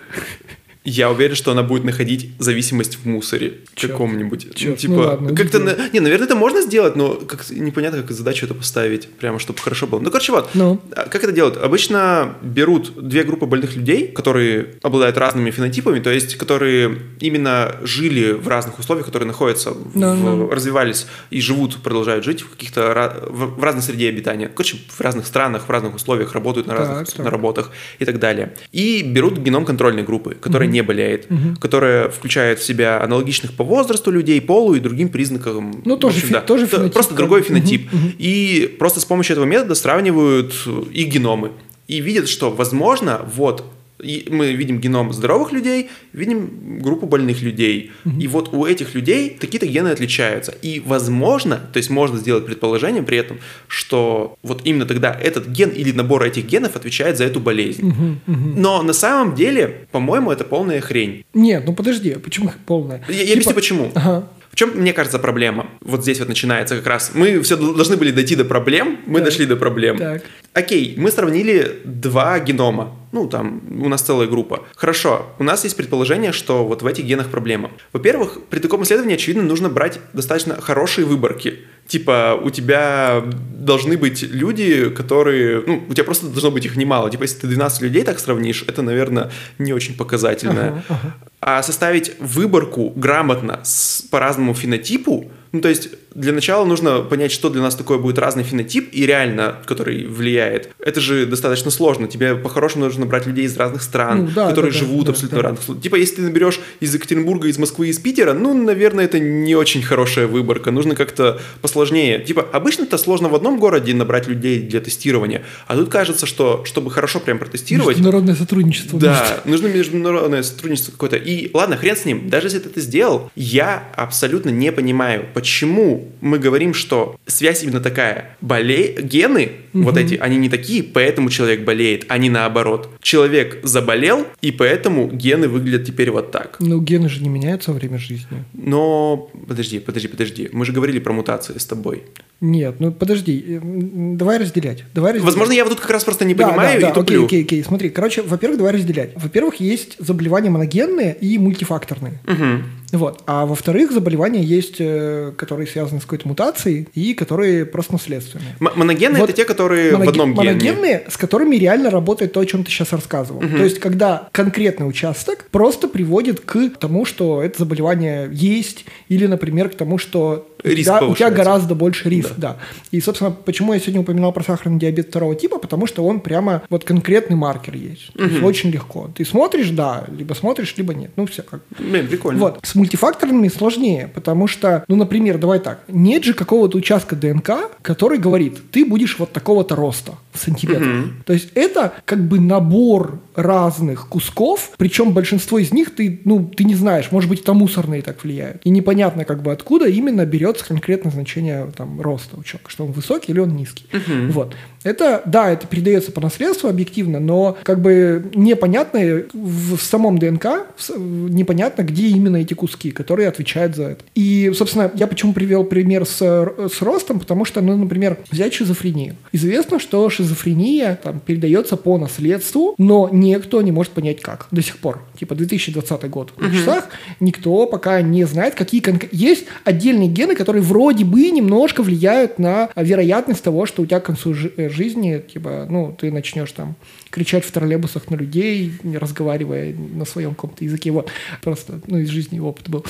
Я уверен, что она будет находить зависимость в мусоре Черт. каком-нибудь. Черт. Ну, типа, ну, ладно, как-то... На... Не, наверное, это можно сделать, но как непонятно, как задачу это поставить, прямо, чтобы хорошо было. Ну, короче, вот. Ну. Как это делают? Обычно берут две группы больных людей, которые обладают разными фенотипами, то есть, которые именно жили в разных условиях, которые находятся, no, в... no. развивались и живут, продолжают жить в каких-то... в разной среде обитания. Короче, в разных странах, в разных условиях, работают на разных так, так. на работах и так далее. И берут геном контрольной группы, которая mm-hmm. не болеет, угу. которая включает в себя аналогичных по возрасту людей, полу и другим признакам. Ну, тоже, общем, фи- да. тоже фенотип. Просто другой фенотип. Угу, угу. И просто с помощью этого метода сравнивают их геномы. И видят, что, возможно, вот, и мы видим геном здоровых людей, видим группу больных людей. Mm-hmm. И вот у этих людей какие-то гены отличаются. И возможно, то есть можно сделать предположение при этом, что вот именно тогда этот ген или набор этих генов отвечает за эту болезнь. Mm-hmm. Mm-hmm. Но на самом деле, по-моему, это полная хрень. Нет, ну подожди, почему полная? Я, я типа... объясню, почему. Ага. В чем, мне кажется, проблема? Вот здесь вот начинается как раз. Мы все должны были дойти до проблем, мы так. дошли до проблем. Так. Окей, мы сравнили два генома. Ну, там, у нас целая группа. Хорошо, у нас есть предположение, что вот в этих генах проблема. Во-первых, при таком исследовании, очевидно, нужно брать достаточно хорошие выборки. Типа, у тебя должны быть люди, которые... Ну, у тебя просто должно быть их немало. Типа, если ты двенадцать людей так сравнишь, это, наверное, не очень показательно. Ага, ага. А составить выборку грамотно с, по разному фенотипу, ну, то есть, для начала нужно понять, что для нас такое будет разный фенотип, и реально, который влияет. Это же достаточно сложно. Тебе по-хорошему нужно брать людей из разных стран, ну, да, которые да, живут да, абсолютно да. разных. Типа, если ты наберешь из Екатеринбурга, из Москвы, из Питера, ну, наверное, это не очень хорошая выборка. Нужно как-то посложнее. Типа, обычно это сложно в одном городе набрать людей для тестирования, а тут кажется, что, чтобы хорошо прям протестировать... Международное сотрудничество. Да, нужно международное сотрудничество какое-то. И ладно, хрен с ним. Даже если ты это сделал, я абсолютно не понимаю, почему мы говорим, что связь именно такая. Боле... Гены, угу. вот эти, они не такие, поэтому человек болеет, а не наоборот. Человек заболел, и поэтому гены выглядят теперь вот так. Ну, гены же не меняются во время жизни. Но... Подожди, подожди, подожди. Мы же говорили про мутации с тобой. Нет, ну подожди, давай разделять. Давай разделять. Возможно, я вот тут как раз просто не да, понимаю да, и да, туплю. Окей, окей, окей. Смотри, короче, во-первых, давай разделять. Во-первых, есть заболевания моногенные и мультифакторные. Угу. Вот. А во-вторых, заболевания есть, которые связаны с какой-то мутацией и которые просто наследственные. М- моногенные вот. Это те, которые Моноге- в одном гене. Моногенные, с которыми реально работает то, о чем ты сейчас рассказывал. Угу. То есть, когда конкретный участок просто приводит к тому, что это заболевание есть, или, например, к тому, что риск у тебя, у тебя гораздо больше риск. Да. Да. И, собственно, почему я сегодня упоминал про сахарный диабет второго типа, потому что он прямо вот конкретный маркер есть. Угу. То есть очень легко. Ты смотришь, да, либо смотришь, либо нет. Ну, все как. Блин, прикольно. Вот. С мультифакторными сложнее, потому что, ну, например, давай так, нет же какого-то участка ДНК, который говорит, ты будешь вот такого-то роста в сантиметрах. Угу. То есть это как бы набор разных кусков, причем большинство из них ты, ну, ты не знаешь, может быть, это мусорные так влияют. И непонятно как бы откуда именно берется конкретное значение там роста у человека, что он высокий или он низкий. Угу. Вот. Это, да, это передается по наследству объективно, но как бы непонятно в самом ДНК, непонятно, где именно эти куски, которые отвечают за это. И, собственно, я почему привел пример с, с ростом, потому что, ну, например, взять шизофрению. Известно, что шизофрения шизофрения там передается по наследству, но никто не может понять как до сих пор. Типа две тысячи двадцатый год на часах, никто пока не знает, какие конкретные... Есть отдельные гены, которые вроде бы немножко влияют на вероятность того, что у тебя к концу жи- жизни, типа, ну, ты начнешь там кричать в троллейбусах на людей, не разговаривая на своем каком-то языке. Вот. Просто, ну, из жизни опыт был.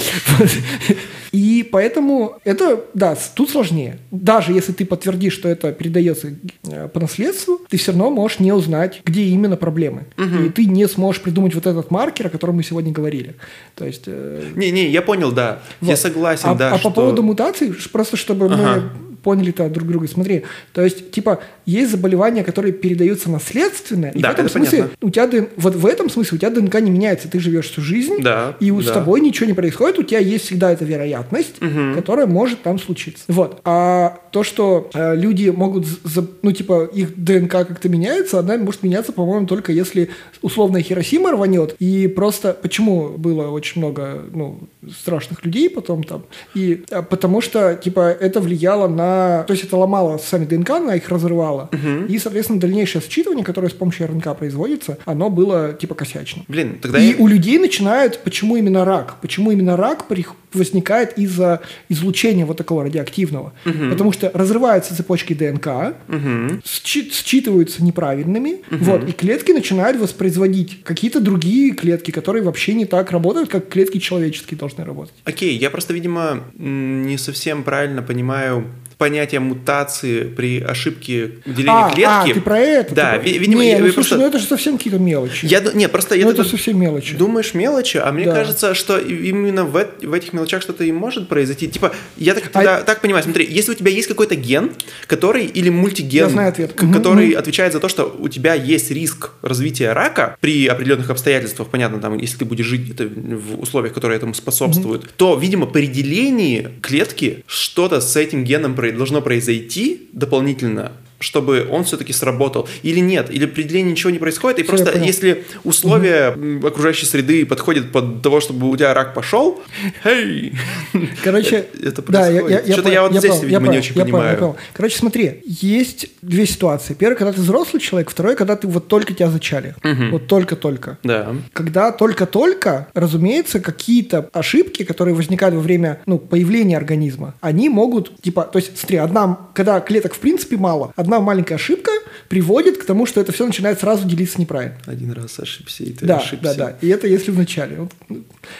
И поэтому это, да, тут сложнее. Даже если ты подтвердишь, что это передается по наследству, ты все равно можешь не узнать, где именно проблемы. И ты не сможешь придумать вот этот маркер, о котором мы сегодня говорили. То есть... Не-не, я понял, да. Я согласен, да. А по поводу мутаций, просто чтобы мы... поняли-то друг друга. Смотри, то есть, типа, есть заболевания, которые передаются наследственно, и да, в этом смысле понятно. у тебя ДНК, вот в этом смысле у тебя ДНК не меняется, ты живешь всю жизнь, да, и да. с тобой ничего не происходит, у тебя есть всегда эта вероятность, угу. которая может там случиться. Вот. А то, что э, люди могут, за, ну, типа, их ДНК как-то меняется, она может меняться, по-моему, только если условно Хиросима рванет, и просто, почему было очень много, ну, страшных людей потом там, и а, потому что, типа, это влияло на то есть это ломало сами ДНК, она их разрывала. Uh-huh. И, соответственно, дальнейшее считывание, которое с помощью РНК производится, оно было типа косячно. Блин, тогда и я... у людей начинают, почему именно рак? Почему именно рак возникает из-за излучения вот такого радиоактивного? Uh-huh. Потому что разрываются цепочки ДНК, uh-huh. счит- считываются неправильными, uh-huh. вот, и клетки начинают воспроизводить какие-то другие клетки, которые вообще не так работают, как клетки человеческие должны работать. Окей, я просто, видимо, не совсем правильно понимаю понятие мутации при ошибке деления а, клетки. А, ты про это? Да, ты... видимо... Не, я, ну, я слушай, просто... ну это же совсем какие-то мелочи. Я, нет, просто... Я ну, это дум... совсем мелочи. Думаешь мелочи, а мне да. кажется, что именно в, в этих мелочах что-то и может произойти. Типа, я так, тогда, а... так понимаю, смотри, если у тебя есть какой-то ген, который, или мультиген, я знаю ответ. который угу. отвечает за то, что у тебя есть риск развития рака при определенных обстоятельствах, понятно, там, если ты будешь жить это в условиях, которые этому способствуют, угу. то, видимо, при делении клетки что-то с этим геном должно произойти дополнительно, чтобы он все-таки сработал. Или нет, или при делении ничего не происходит, и Все просто если условия угу. окружающей среды подходят под того, чтобы у тебя рак пошел, hey, короче, это происходит. Да, я, я, Что-то я, я вот я здесь, понял, видимо, я не очень я понимаю. Понял, я короче, смотри, есть две ситуации. Первое, когда ты взрослый человек, второе, когда ты вот только тебя зачали. Угу. Вот только-только. Да. Когда только-только, разумеется, какие-то ошибки, которые возникают во время ну, появления организма, они могут, типа, то есть, смотри, одна, когда клеток в принципе мало, одна маленькая ошибка приводит к тому, что это все начинает сразу делиться неправильно. Один раз ошибся, и ты да, ошибся. Да, да, и это если в начале. Вот.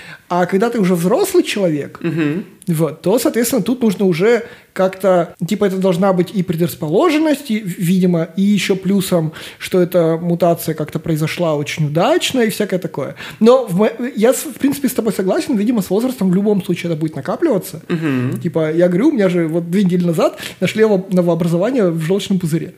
А когда ты уже взрослый человек, угу. вот, то, соответственно, тут нужно уже как-то, типа, это должна быть и предрасположенность, и, видимо, и еще плюсом, что эта мутация как-то произошла очень удачно и всякое такое. Но в мо... я, в принципе, с тобой согласен, видимо, с возрастом в любом случае это будет накапливаться. Угу. Типа, я говорю, у меня же вот две недели назад нашли новообразование в желчном пузыре.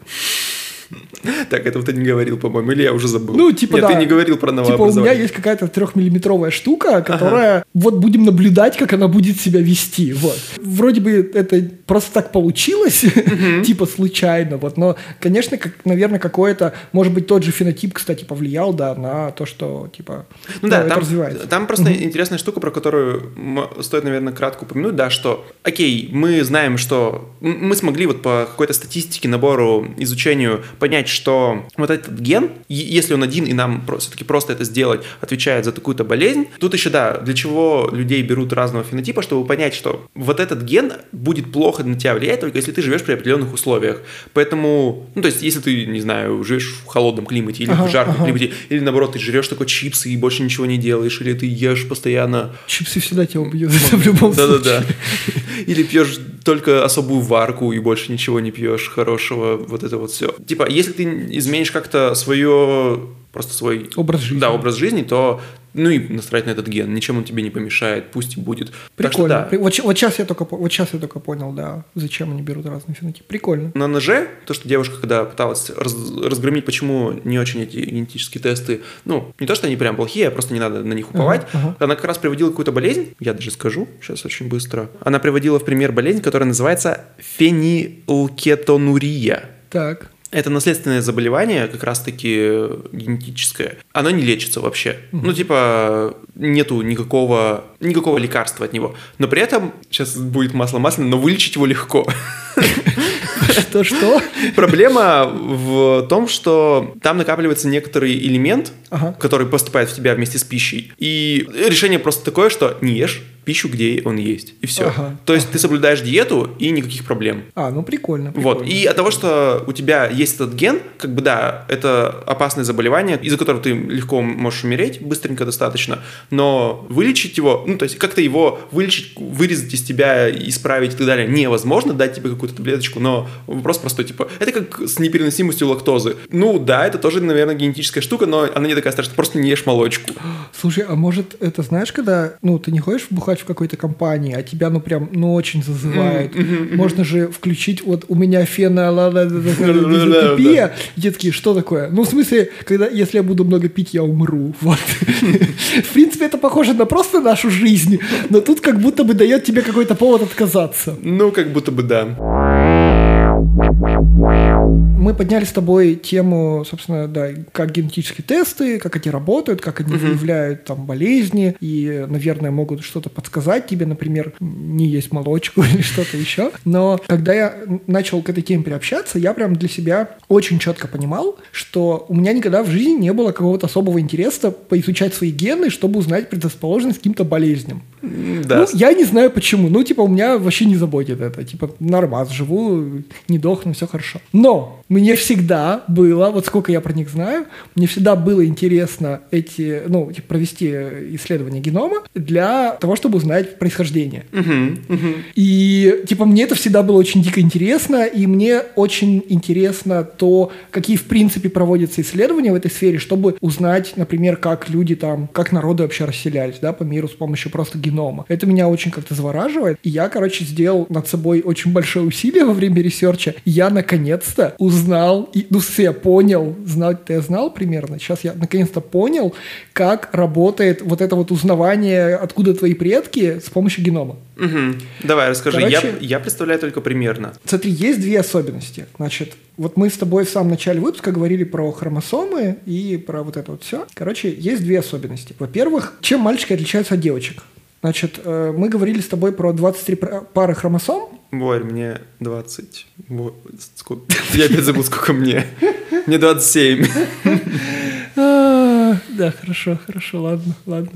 Так, это ты не говорил, по-моему, или я уже забыл? Ну, типа, Нет, да. ты не говорил про новообразование. Типа, у меня есть какая-то трехмиллиметровая штука, которая... Ага. Вот будем наблюдать, как она будет себя вести. Вот. Вроде бы это просто так получилось, uh-huh. типа, случайно. Вот. Но, конечно, как, наверное, какой-то... Может быть, тот же фенотип, кстати, повлиял, да, на то, что, типа, ну, да, это там, развивается. Там просто uh-huh. интересная штука, про которую стоит, наверное, кратко упомянуть, да, что, окей, мы знаем, что... Мы смогли вот по какой-то статистике, набору, изучению понять, что вот этот ген, если он один, и нам все-таки просто это сделать, отвечает за такую-то болезнь. Тут еще, да, для чего людей берут разного фенотипа, чтобы понять, что вот этот ген будет плохо на тебя влиять, только если ты живешь при определенных условиях. Поэтому, ну, то есть, если ты, не знаю, живешь в холодном климате или ага, в жарком ага. климате, или, наоборот, ты жрешь только чипсы и больше ничего не делаешь, или ты ешь постоянно... Чипсы всегда тебя убьют в любом случае. Да-да-да. Или пьешь только особую варку и больше ничего не пьешь хорошего, вот это вот все. Типа, если ты изменишь как-то свое, просто свой образ жизни, да, образ жизни, то ну и настроить на этот ген, ничем он тебе не помешает, пусть и будет. Прикольно. Так что, да. вот, вот, сейчас я только, вот сейчас я только понял, да, зачем они берут разные фенотипы. Прикольно. На ноже, то, что девушка, когда пыталась раз, разгромить, почему не очень эти генетические тесты, ну, не то, что они прям плохие, а просто не надо на них уповать, uh-huh, uh-huh. она как раз приводила какую-то болезнь, я даже скажу сейчас очень быстро, она приводила в пример болезнь, которая называется фенилкетонурия. Так. Это наследственное заболевание, как раз-таки генетическое. Оно не лечится вообще. Mm-hmm. Ну, типа, нету никакого, никакого лекарства от него. Но при этом, сейчас будет масло масляное, но вылечить его легко. Что-что? Проблема в том, что там накапливается некоторый элемент, Ага. который поступает в тебя вместе с пищей. И решение просто такое, что не ешь пищу, где он есть. И все. Ага. То есть ты соблюдаешь диету, и никаких проблем. А, ну прикольно. прикольно. Вот. И от того, что у тебя есть этот ген, как бы да, это опасное заболевание, из-за которого ты легко можешь умереть, быстренько достаточно, но вылечить его, ну, то есть как-то его вылечить, вырезать из тебя, исправить и так далее невозможно, дать тебе какую-то таблеточку, но вопрос простой, типа, это как с непереносимостью лактозы. Ну, да, это тоже, наверное, генетическая штука, но она не такая страшная, просто не ешь молочку. Слушай, а может это, знаешь, когда, ну, ты не ходишь бухать в какой-то компании, а тебя, ну, прям, ну, очень зазывает. Можно же включить, вот, у меня фенолалазотипия, и те такие, что такое? Ну, в смысле, когда, если я буду много пить, я умру. Вот. В принципе, это похоже на просто нашу жизнь, но тут как будто бы дает тебе какой-то повод отказаться. Ну, как будто бы да. Мы подняли с тобой тему, собственно, да, как генетические тесты, как они работают, как они uh-huh. выявляют там болезни и, наверное, могут что-то подсказать тебе, например, не есть молочку или что-то еще. Но когда я начал к этой теме приобщаться, я прям для себя очень четко понимал, что у меня никогда в жизни не было какого-то особого интереса поизучать свои гены, чтобы узнать предрасположенность к каким-то болезням. Да. Ну, я не знаю почему. Ну, типа, у меня вообще не заботит это. Типа, нормас, живу, не дохну, все хорошо. Но мне всегда было, вот сколько я про них знаю, мне всегда было интересно эти, ну, типа, провести исследование генома для того, чтобы узнать происхождение. Uh-huh, uh-huh. И, типа, мне это всегда было очень дико интересно, и мне очень интересно то, какие, в принципе, проводятся исследования в этой сфере, чтобы узнать, например, как люди там, как народы вообще расселялись, да, по миру с помощью просто генома. Это меня очень как-то завораживает. И я, короче, сделал над собой очень большое усилие во время ресерча. И я, наконец-то, узнал, и, ну, я понял, знать-то я знал примерно, сейчас я, наконец-то, понял, как работает вот это вот узнавание, откуда твои предки с помощью генома. Угу. Давай, расскажи. Короче, я, я представляю только примерно. Смотри, есть две особенности. Значит, вот мы с тобой в самом начале выпуска говорили про хромосомы и про вот это вот все. Короче, есть две особенности. Во-первых, чем мальчики отличаются от девочек? Значит, мы говорили с тобой про двадцать три пары хромосом. Борь, мне двадцать... Сколько? Я опять забыл, сколько мне. Мне двадцать семь. Да, хорошо, хорошо, ладно, ладно.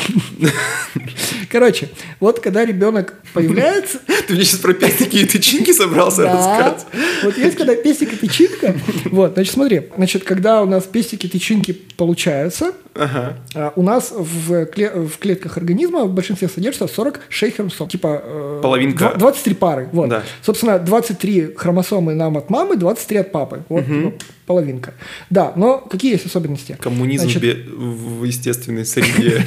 Короче, вот когда ребенок появляется... Ты мне сейчас про пестики и тычинки собрался рассказать? Вот есть когда пестик и тычинка. Вот, значит, смотри. Значит, когда у нас пестики и тычинки получаются, ага. у нас в, кле- в клетках организма в большинстве содержится сорок шесть хромосом. Типа... Э, половинка. двадцать три пары. Вот. Да. Собственно, двадцать три хромосомы нам от мамы, двадцать три от папы. Вот, угу. ну, половинка. Да, но какие есть особенности? Коммунизм Значит... в естественной среде.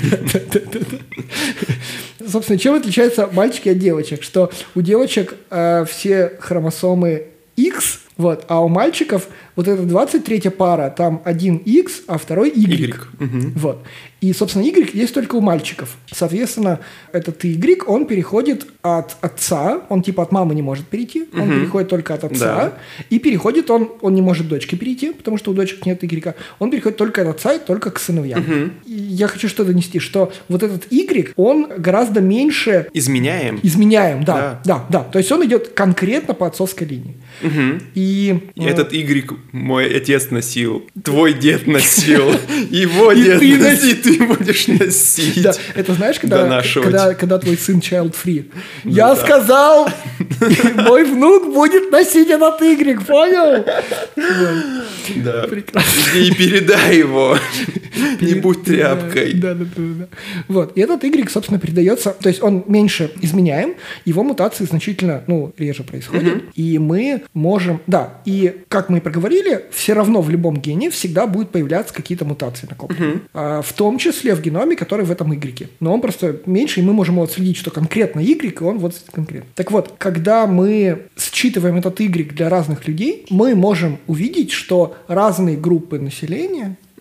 Собственно, чем отличаются мальчики от девочек? Что у девочек э, все хромосомы X, вот, а у мальчиков вот эта двадцать третья пара, там один X, а второй Y. Y. Угу. Вот. И, собственно, Y есть только у мальчиков. Соответственно, этот Y, он переходит от отца, он типа от мамы не может перейти, он угу. переходит только от отца, да. И переходит он, он не может дочке перейти, потому что у дочек нет Y, он переходит только от отца и только к сыновьям. Угу. И я хочу что донести, что вот этот Y, он гораздо меньше... Изменяем. Изменяем, да, да, да, да. То есть он идет конкретно по отцовской линии. Угу. И... и этот Y мой отец носил, твой дед носил, его дед носил, ты будешь носить. Да, это знаешь, когда, когда, когда твой сын child free. Ну, я да. сказал, мой внук будет носить этот Y, понял? Да. Прекрасно. И передай его. Не будь тряпкой. Да, да, да, да. Вот. И этот Y, собственно, передается, то есть он меньше изменяем, его мутации значительно, ну, реже происходят. Угу. И мы можем, да, и как мы и проговорили, все равно в любом гене всегда будут появляться какие-то мутации накопленные. Угу. А, в том числе в геноме, который в этом Y. Но он просто меньше, и мы можем его отследить, что конкретно Y, и он вот конкретно. Так вот, когда мы считываем этот Y для разных людей, мы можем увидеть, что разные группы населения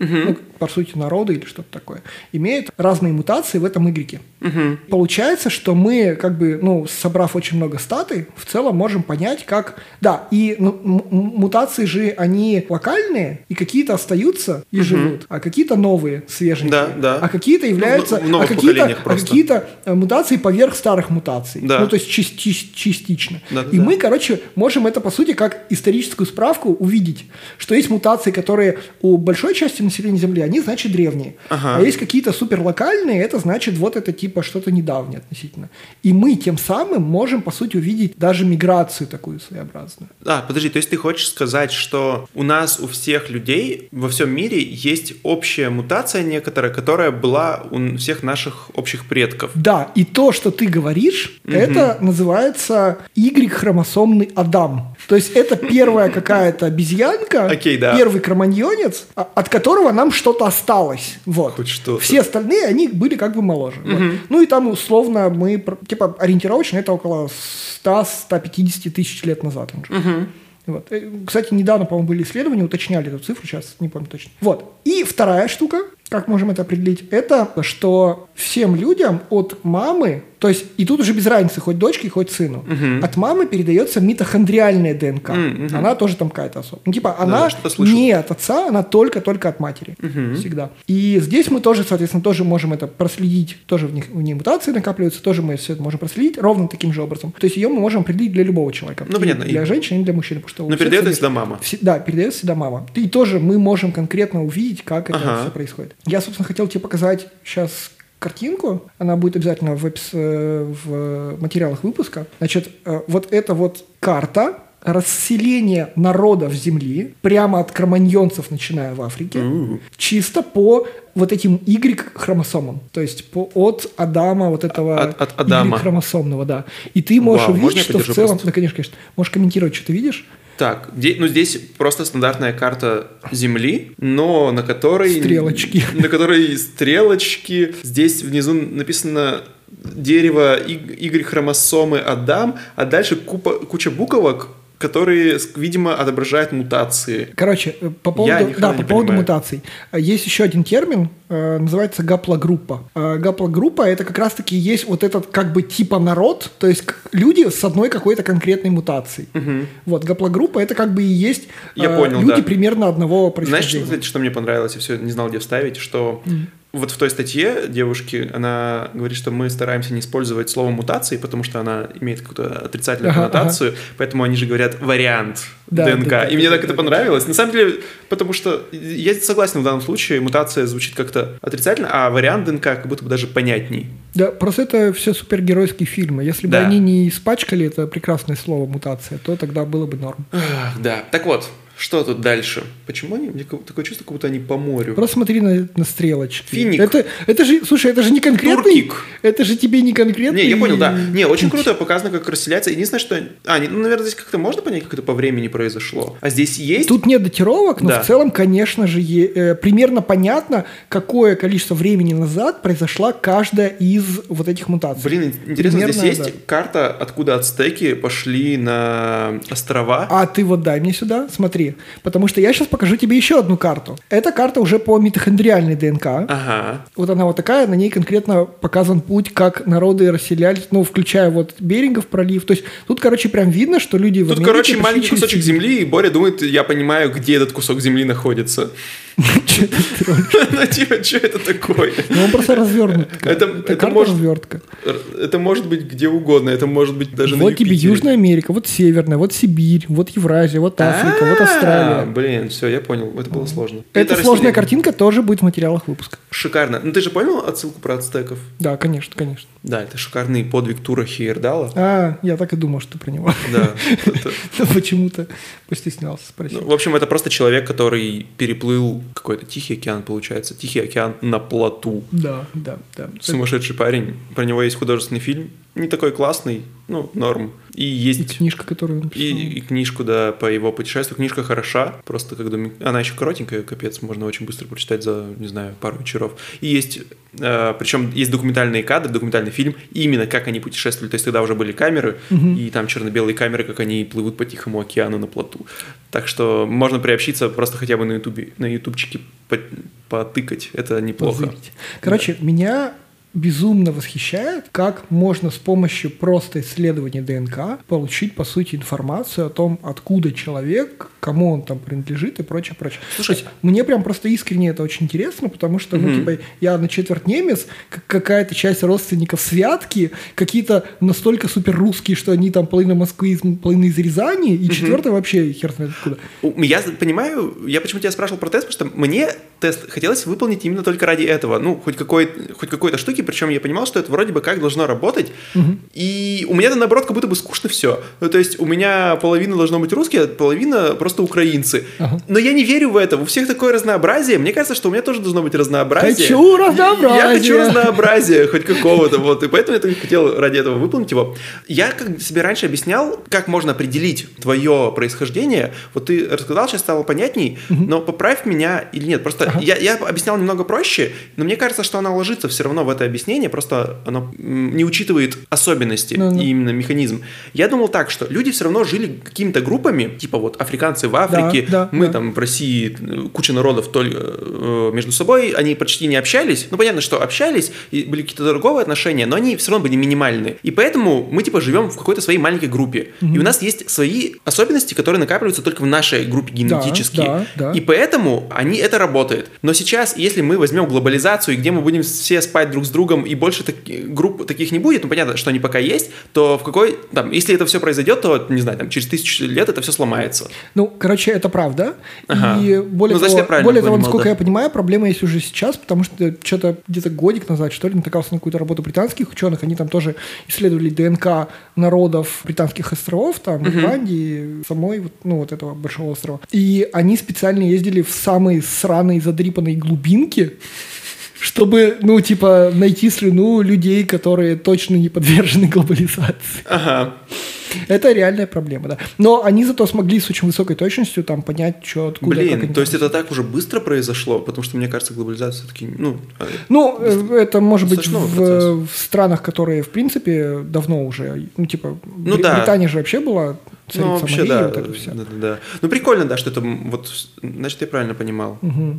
Угу. ну, по сути, народы или что-то такое, имеют разные мутации в этом Y. Угу. Получается, что мы, как бы, ну, собрав очень много статей, в целом можем понять, как... Да, и ну, м- мутации же, они локальные, и какие-то остаются и Угу. живут, а какие-то новые, свеженькие. Да, да. А какие-то являются... В, в новых а какие-то, поколениях а просто. какие-то мутации поверх старых мутаций. Да. Ну, то есть чис- чис- частично. Да, да, и да. мы, короче, можем это, по сути, как историческую справку увидеть, что есть мутации, которые у большой части населения Земли, они, значит, древние. Ага. А есть какие-то суперлокальные, это значит, вот это типа что-то недавнее относительно. И мы тем самым можем, по сути, увидеть даже миграцию такую своеобразную. А, подожди, то есть ты хочешь сказать, что у нас, у всех людей во всем мире есть общая мутация некоторая, которая была у всех наших общих предков? Да, и то, что ты говоришь, Мгм. это называется Y-хромосомный Адам. То есть это первая какая-то обезьянка, Окей, да. первый кроманьонец, а- от которого нам что-то осталось. Вот. Хоть что-то. Все остальные, они были как бы моложе. Вот. Ну и там условно мы, про- типа ориентировочно, это около сто-сто пятьдесят тысяч лет назад. он жил. Мгм. Вот. Э, Кстати, недавно, по-моему, были исследования, уточняли эту цифру, сейчас не помню точно. Вот. И вторая штука, как можем это определить, это что всем людям от мамы, то есть и тут уже без разницы, хоть дочке, хоть сыну, Мгм. от мамы передается митохондриальная ДНК. М, мгм. Она тоже там какая-то особая. Ну, типа, Да, она что-то слышал. не от отца, она только-только от матери. Мгм. Всегда. И здесь мы тоже, соответственно, тоже можем это проследить. Тоже в них в ней мутации накапливаются, тоже мы все это можем проследить ровно таким же образом. То есть ее мы можем определить для любого человека. Ну, И понятно. Для И- женщины и для мужчины. Потому что у Но всех передает содержит- всегда мама. Вси- Да, передается всегда мама. И тоже мы можем конкретно увидеть, как это Ага. все происходит. Я, собственно, хотел тебе показать сейчас картинку. Она будет обязательно в, опис- э, в материалах выпуска. Значит, э, вот это вот карта расселения народов Земли, прямо от кроманьонцев, начиная в Африке, У. чисто по вот этим Y-хромосомам. То есть по, от Адама, вот этого От- от Адама. Y-хромосомного, да. И ты можешь Вау, можно увидеть, я что в подержу целом... просто? Да, конечно, конечно. Можешь комментировать, что ты видишь. Так, де- ну здесь просто стандартная карта Земли, но на которой... Стрелочки. На которой стрелочки. Здесь внизу написано дерево И- Y-хромосомы Адам, а дальше купа- куча буквок, которые, видимо, отображают мутации. Короче, э, по Я поводу, ни хрена да, не по поводу понимаю. мутаций. Э, Есть еще один термин, э, называется гаплогруппа. Э, Гаплогруппа – это как раз-таки есть вот этот как бы типа народ, то есть к- люди с одной какой-то конкретной мутацией. Мгм. Вот, гаплогруппа – это как бы и есть Я э, понял, люди да. примерно одного Знаешь, что, происхождения. кстати, что мне понравилось, я все не знал, где вставить, что вот в той статье девушки, она говорит, что мы стараемся не использовать слово мутации, потому что она имеет какую-то отрицательную Ага, коннотацию, поэтому они же говорят вариант Да, ДНК. да, да, и мне да, так да, это да. понравилось. На самом деле, потому что я согласен в данном случае, мутация звучит как-то отрицательно, а вариант ДНК как будто бы даже понятней. Да, просто это все супергеройские фильмы. Если бы Да. они не испачкали это прекрасное слово мутация, то тогда было бы норм. Ах, да. Так вот, что тут дальше? Почему они? Мне как- такое чувство, как будто они по морю. Просто смотри на, на стрелочки. Финик. Это, это же, слушай, это же не конкретный... Туркик. Это же тебе не конкретный... Не, я понял, да. Не, очень круто показано, как расселяется. Единственное, что... А, не, ну, наверное, здесь как-то можно понять, как это по времени произошло. А здесь есть... Тут нет датировок, но Да. в целом, конечно же, е- э, примерно понятно, какое количество времени назад произошла каждая из вот этих мутаций. Блин, интересно, Примерно, здесь есть да. карта, откуда ацтеки пошли на острова. А ты вот дай мне сюда, смотри. Потому что я сейчас покажу тебе еще одну карту. Эта карта уже по митохондриальной ДНК. Ага. Вот она вот такая, на ней конкретно показан путь, как народы расселялись, ну, включая вот Берингов пролив. То есть тут, короче, прям видно, что люди в Тут, Америке короче, пришли маленький через кусочек Сибирь. земли, и Боря думает, я понимаю, где этот кусок земли находится. Чё ты троллишь? Ну, типа, что это такое? Ну, он просто развернут. Это- Это это карта может- развертка. Это может быть где угодно, это может быть даже на Вот тебе Юпитере. Южная Америка, вот Северная, вот Сибирь, вот Евразия, вот Африка, вот А, Австралия. Блин, все, я понял, это было сложно. Эта сложная расселение. картинка тоже будет в материалах выпуска. Шикарно. Ну ты же понял отсылку про ацтеков? Да, конечно, конечно. Да, это шикарный подвиг Тура Хейердала. А, я так и думал, что про него. Да. это- Но почему-то постеснялся спросить. Ну, в общем, это просто человек, который переплыл какой-то Тихий океан, получается. Тихий океан на плоту. Да, да, да. Сумасшедший парень. Про него есть художественный фильм. не такой классный, ну, норм. И есть... И книжка, которую он написал. И, и книжку, да, по его путешествию. Книжка хороша, просто когда... Она еще коротенькая, капец, можно очень быстро прочитать за, не знаю, пару вечеров. И есть... Э, причем есть документальные кадры, документальный фильм, именно как они путешествовали. То есть тогда уже были камеры, угу. и там черно-белые камеры, как они плывут по Тихому океану на плоту. Так что можно приобщиться просто хотя бы на ютубе, на ютубчике потыкать. Это неплохо. Позырить. Короче, да. меня... безумно восхищает, как можно с помощью просто исследования ДНК получить, по сути, информацию о том, откуда человек, кому он там принадлежит и прочее, прочее. Слушай, есть, мне прям просто искренне это очень интересно, потому что, ну, mm-hmm. типа, я на четверть немец, какая-то часть родственников святки, какие-то настолько супер русские, что они там половина Москвы, половина из Рязани, и mm-hmm. четвертая вообще хер знает откуда. Я понимаю, я почему тебя спрашивал про тест, потому что мне тест хотелось выполнить именно только ради этого, ну, хоть, какой, хоть какой-то штуки, причем я понимал, что это вроде бы как должно работать, угу. и у меня, наоборот, как будто бы скучно все. Ну, то есть у меня половина должно быть русские, а половина просто украинцы. Ага. Но я не верю в это, у всех такое разнообразие, мне кажется, что у меня тоже должно быть разнообразие. Хочу разнообразие! Я, я хочу разнообразия, хоть какого-то, вот, и поэтому я хотел ради этого выполнить его. Я как себе раньше объяснял, как можно определить твое происхождение, вот ты рассказал, сейчас стало понятней, угу. но поправь меня или нет, просто ага. я, я объяснял немного проще, но мне кажется, что она ложится все равно в это объяснение, просто оно не учитывает особенности ну, ну. и именно механизм. Я думал так, что люди все равно жили какими-то группами, типа вот африканцы в Африке, да, да, мы да. там в России, куча народов только э, между собой, они почти не общались, ну понятно, что общались, и были какие-то торговые отношения, но они все равно были минимальные. И поэтому мы типа живем в какой-то своей маленькой группе. Mm-hmm. И у нас есть свои особенности, которые накапливаются только в нашей группе генетически. Да, да, да. И поэтому они, это работает. Но сейчас, если мы возьмем глобализацию, где мы будем все спать друг с другом, и больше таки, групп таких не будет, ну понятно, что они пока есть, то в какой, там, если это все произойдет, то, не знаю, там, через тысячу лет это все сломается. Ну, короче, это правда. Ага. И более ну, того, значит, более того насколько да. я понимаю, проблема есть уже сейчас, потому что что-то где-то годик назад, что ли, натыкался на какую-то работу британских ученых, они там тоже исследовали ДНК народов британских островов, там, uh-huh. Ирландии, самой, вот, ну, вот этого большого острова. И они специально ездили в самые сраные, задрипанные глубинки, чтобы, ну, типа, найти слюну людей, которые точно не подвержены глобализации. Ага. Это реальная проблема, да. Но они зато смогли с очень высокой точностью там понять, что откуда. Блин, как они то есть это так уже быстро произошло? Потому что, мне кажется, глобализация все-таки, ну... Ну, быстро... это может быть в, в странах, которые, в принципе, давно уже, ну, типа, ну, Бри- да. Британия же вообще была царица ну, вообще, Мария, да, вот это все. Да, да, да. Ну, прикольно, да, что это вот, значит, я правильно понимал. Угу.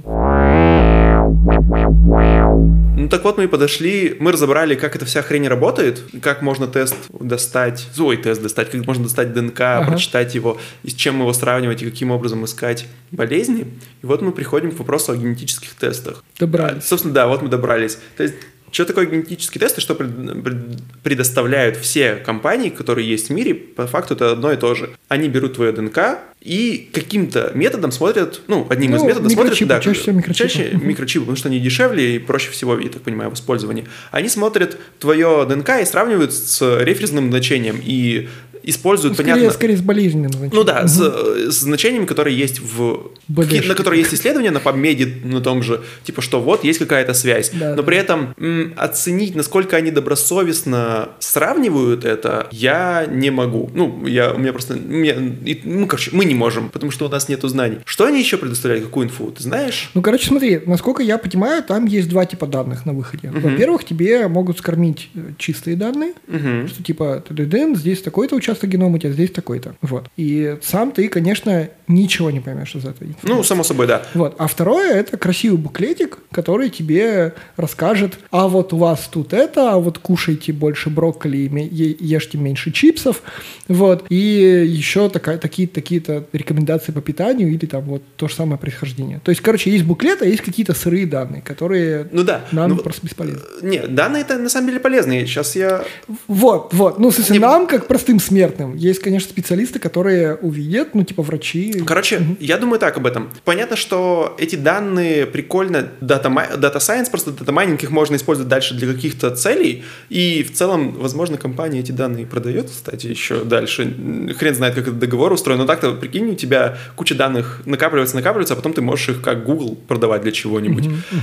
Ну, так вот мы и подошли, мы разобрали, как эта вся хрень работает, как можно тест достать, ой, тест достать, как можно достать ДНК, ага. прочитать его, и с чем его сравнивать, и каким образом искать болезни. И вот мы приходим к вопросу о генетических тестах. Добрались. А, собственно, да, вот мы добрались. То есть, что такое генетический тест и что предоставляют все компании, которые есть в мире, по факту это одно и то же. Они берут твое ДНК и каким-то методом смотрят, ну, одним ну, из методов смотрят, да, чаще всего микрочипы. Чаще микрочипы, потому что они дешевле и проще всего, я так понимаю, в использовании. Они смотрят твое ДНК и сравнивают с референсным значением и используют, ну, скорее, понятно... Скорее с болезненным значением. Ну да, угу. с, с значениями, которые есть в... БДшки. На которые есть исследования на PubMed, на том же, типа, что вот есть какая-то связь. Да, но да. при этом м, оценить, насколько они добросовестно сравнивают это, я не могу. Ну, я, у меня просто... У меня, ну, короче, мы не можем, потому что у нас нету знаний. Что они еще предоставляют? Какую инфу? Ты знаешь? Ну, короче, смотри, насколько я понимаю, там есть два типа данных на выходе. Угу. Во-первых, тебе могут скормить чистые данные, угу. что типа, здесь такой-то участок генома, у тебя здесь такой-то. Вот. И сам ты, конечно, ничего не поймешь из этой информации. Ну, само собой, да. Вот. А второе, это красивый буклетик, который тебе расскажет, а вот у вас тут это, а вот кушайте больше брокколи, ешьте меньше чипсов, вот. И еще такая, такие, такие-то рекомендации по питанию или там вот то же самое происхождение. То есть, короче, есть буклет, а есть какие-то сырые данные, которые ну, да. нам ну, просто бесполезны. Нет, данные это на самом деле полезные. Сейчас я... Вот, вот. Ну, собственно, не... нам, как простым смертным, есть, конечно, специалисты, которые увидят, ну, типа врачи. Короче, mm-hmm. я думаю так об этом. Понятно, что эти данные прикольно, дата, дата сайенс, просто дата майнинг их можно использовать дальше для каких-то целей, и в целом, возможно, компания эти данные продает, кстати, еще дальше. Хрен знает, как этот договор устроен, но так-то, прикинь, у тебя куча данных накапливается, накапливается, а потом ты можешь их как Google продавать для чего-нибудь. Mm-hmm. Mm-hmm.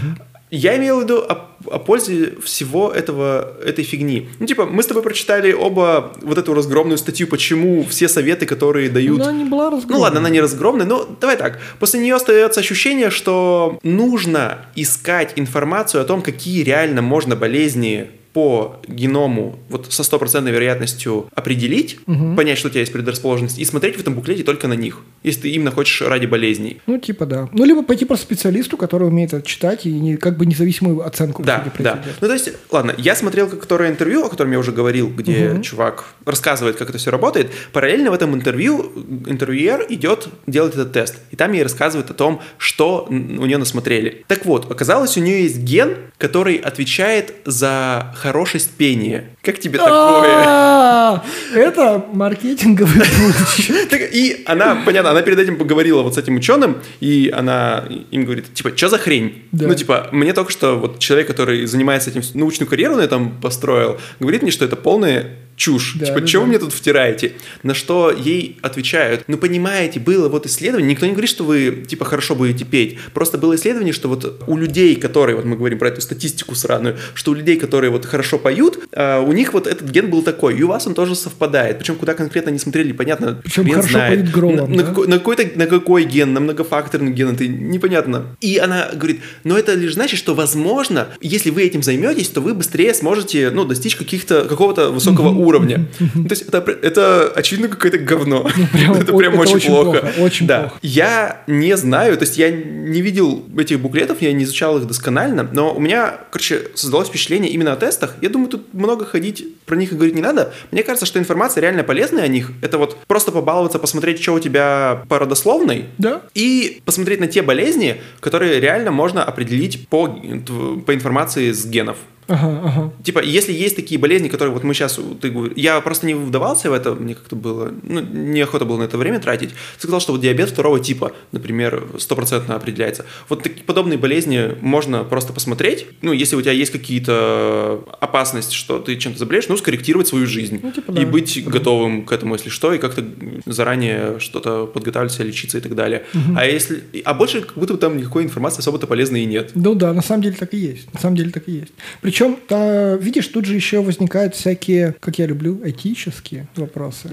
Я имел в виду о, о пользе всего этого, этой фигни. Ну, типа, мы с тобой прочитали оба вот эту разгромную статью, почему все советы, которые дают... Она не была разгромная. Ну ладно, она не разгромная, но давай так. После нее остается ощущение, что нужно искать информацию о том, какие реально можно болезни по геному вот со стопроцентной вероятностью определить, угу. понять, что у тебя есть предрасположенность, и смотреть в этом буклете только на них, если ты именно хочешь ради болезней. Ну, типа, да. Ну, либо пойти просто специалисту, который умеет это читать, и не, как бы независимую оценку. Да, да. Ну, то есть, ладно, я смотрел которое интервью, о котором я уже говорил, где угу. чувак рассказывает, как это все работает. Параллельно в этом интервью интервьюер идет делать этот тест, и там ей рассказывает о том, что у нее насмотрели. Так вот, оказалось, у нее есть ген, который отвечает за хорошесть пения. Как тебе такое? Это маркетинговый путь. И она, понятно, она перед этим поговорила вот с этим ученым, и она им говорит, типа, что за хрень? Ну, типа, мне только что вот человек, который занимается этим, научную карьеру на этом построил, говорит мне, что это полная чушь. Да, типа, да, чего да. вы мне тут втираете? На что ей отвечают, ну, понимаете, было вот исследование, никто не говорит, что вы, типа, хорошо будете петь, просто было исследование, что вот у людей, которые, вот мы говорим про эту статистику сраную, что у людей, которые вот хорошо поют, uh, у них вот этот ген был такой, и у вас он тоже совпадает. Причем, куда конкретно не смотрели, понятно, причем хорошо знает. Поет громом, на, да? на, какой, на, какой-то, на какой ген, на многофакторный ген, это непонятно. И она говорит, но это лишь значит, что, возможно, если вы этим займетесь, то вы быстрее сможете, ну, достичь каких-то, какого-то высокого уровня. уровня. То есть это, это очевидно какое-то говно. Ну, прям, это прям это очень, очень плохо. плохо. Очень да. плохо. Я не знаю, то есть я не видел этих буклетов, я не изучал их досконально, но у меня, короче, создалось впечатление именно о тестах. Я думаю, тут много ходить про них и говорить не надо. Мне кажется, что информация реально полезная о них. Это вот просто побаловаться, посмотреть, что у тебя по родословной, да. и посмотреть на те болезни, которые реально можно определить по, по информации с генов. Ага, ага. Типа, если есть такие болезни, которые вот мы сейчас, ты говоришь, я просто не вдавался в это, мне как-то было, ну, неохота было на это время тратить. Ты сказал, что вот диабет второго типа, например, стопроцентно определяется. Вот такие подобные болезни можно просто посмотреть. Ну, если у тебя есть какие-то опасности, что ты чем-то заболеешь, ну, скорректировать свою жизнь. Ну, типа, да. И быть да. готовым к этому, если что, и как-то заранее что-то подготавливаться, лечиться и так далее. Угу. А если, а больше как будто там никакой информации особо-то полезной и нет. Ну да, на самом деле так и есть. На самом деле так и есть. Причем Причем, видишь, тут же еще возникают всякие, как я люблю, этические вопросы.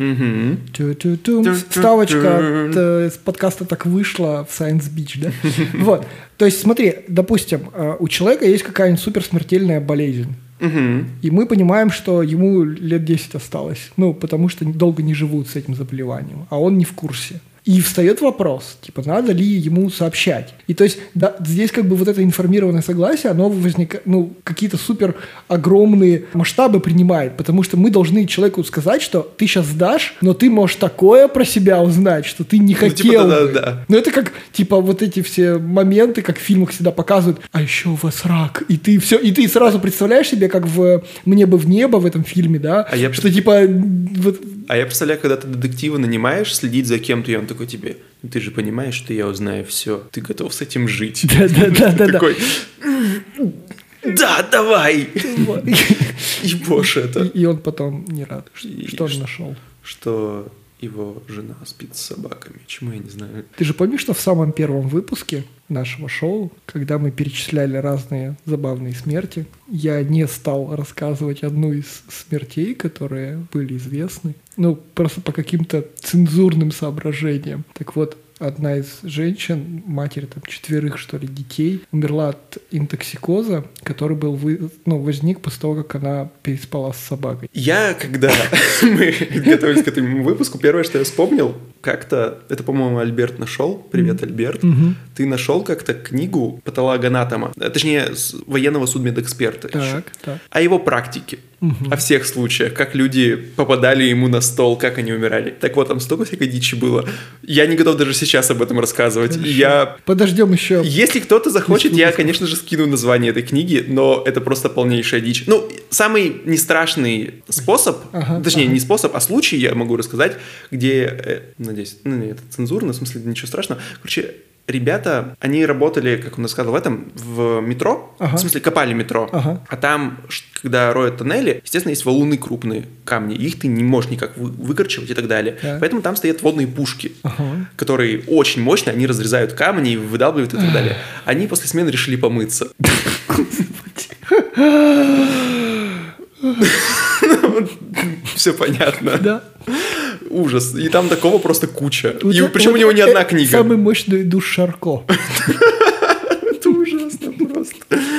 Mm-hmm. Вставочка от, с подкаста так вышла в Science Beach, да? Вот. То есть, смотри, допустим, у человека есть какая-нибудь суперсмертельная болезнь. Угу. И мы понимаем, что ему лет десять осталось. Ну, потому что долго не живут с этим заболеванием, а он не в курсе. И встает вопрос, типа, надо ли ему сообщать. И то есть да, здесь как бы вот это информированное согласие, оно возникает, ну, какие-то супер огромные масштабы принимает, потому что мы должны человеку сказать, что ты сейчас сдашь, но ты можешь такое про себя узнать, что ты не хотел. Ну, типа, да, да, да. Ну, это как, типа, вот эти все моменты, как в фильмах всегда показывают, а еще у вас рак, и ты все, и ты сразу представляешь себе, как в «Мне бы в небо» в этом фильме, да, а я... что типа... Вот... А я представляю, когда ты детектива нанимаешь следить за кем-то, и он такой тебе, ну ты же понимаешь, что я узнаю все, ты готов с этим жить. Да-да-да. Такой, да, давай. И боже это. И он потом не рад. Что он нашел? Что его жена спит с собаками. Чему я не знаю. Ты же помнишь, что в самом первом выпуске нашего шоу, когда мы перечисляли разные забавные смерти, я не стал рассказывать одну из смертей, которые были известны, ну, просто по каким-то цензурным соображениям. Так вот, одна из женщин, матери там четверых, что ли, детей, умерла от интоксикоза, который был вы, ну, возник после того, как она переспала с собакой. Я, когда мы готовились к этому выпуску, первое, что я вспомнил, как-то, это, по-моему, Альберт нашел, привет, Альберт, mm-hmm. ты нашел как-то книгу патологоанатома, точнее, военного судмедэксперта так, еще, так. о его практике. Угу. О всех случаях, как люди попадали ему на стол, как они умирали. Так вот, там столько всякой дичи было. Я не готов даже сейчас об этом рассказывать. Я... Подождем еще. Если кто-то захочет, я, конечно же, скину название этой книги, но это просто полнейшая дичь. Ну, самый нестрашный способ, ага, точнее, ага. не способ, а случай я могу рассказать, где, э, надеюсь, ну, нет, это цензурно, в смысле, ничего страшного. Короче, ребята, они работали, как он сказал, в этом, в метро, ага. в смысле, копали метро, ага. а там, когда роют тоннели, естественно, есть валуны крупные, камни, их ты не можешь никак вы- выкорчевать и так далее. Да. Поэтому там стоят водные пушки, ага. которые очень мощные, они разрезают камни, выдалбливают и так далее. Они после смены решили помыться. Все понятно. Да. Ужас. И там такого просто куча. И причем у него не одна книга. Самый мощный душ Шарко. Это ужасно просто.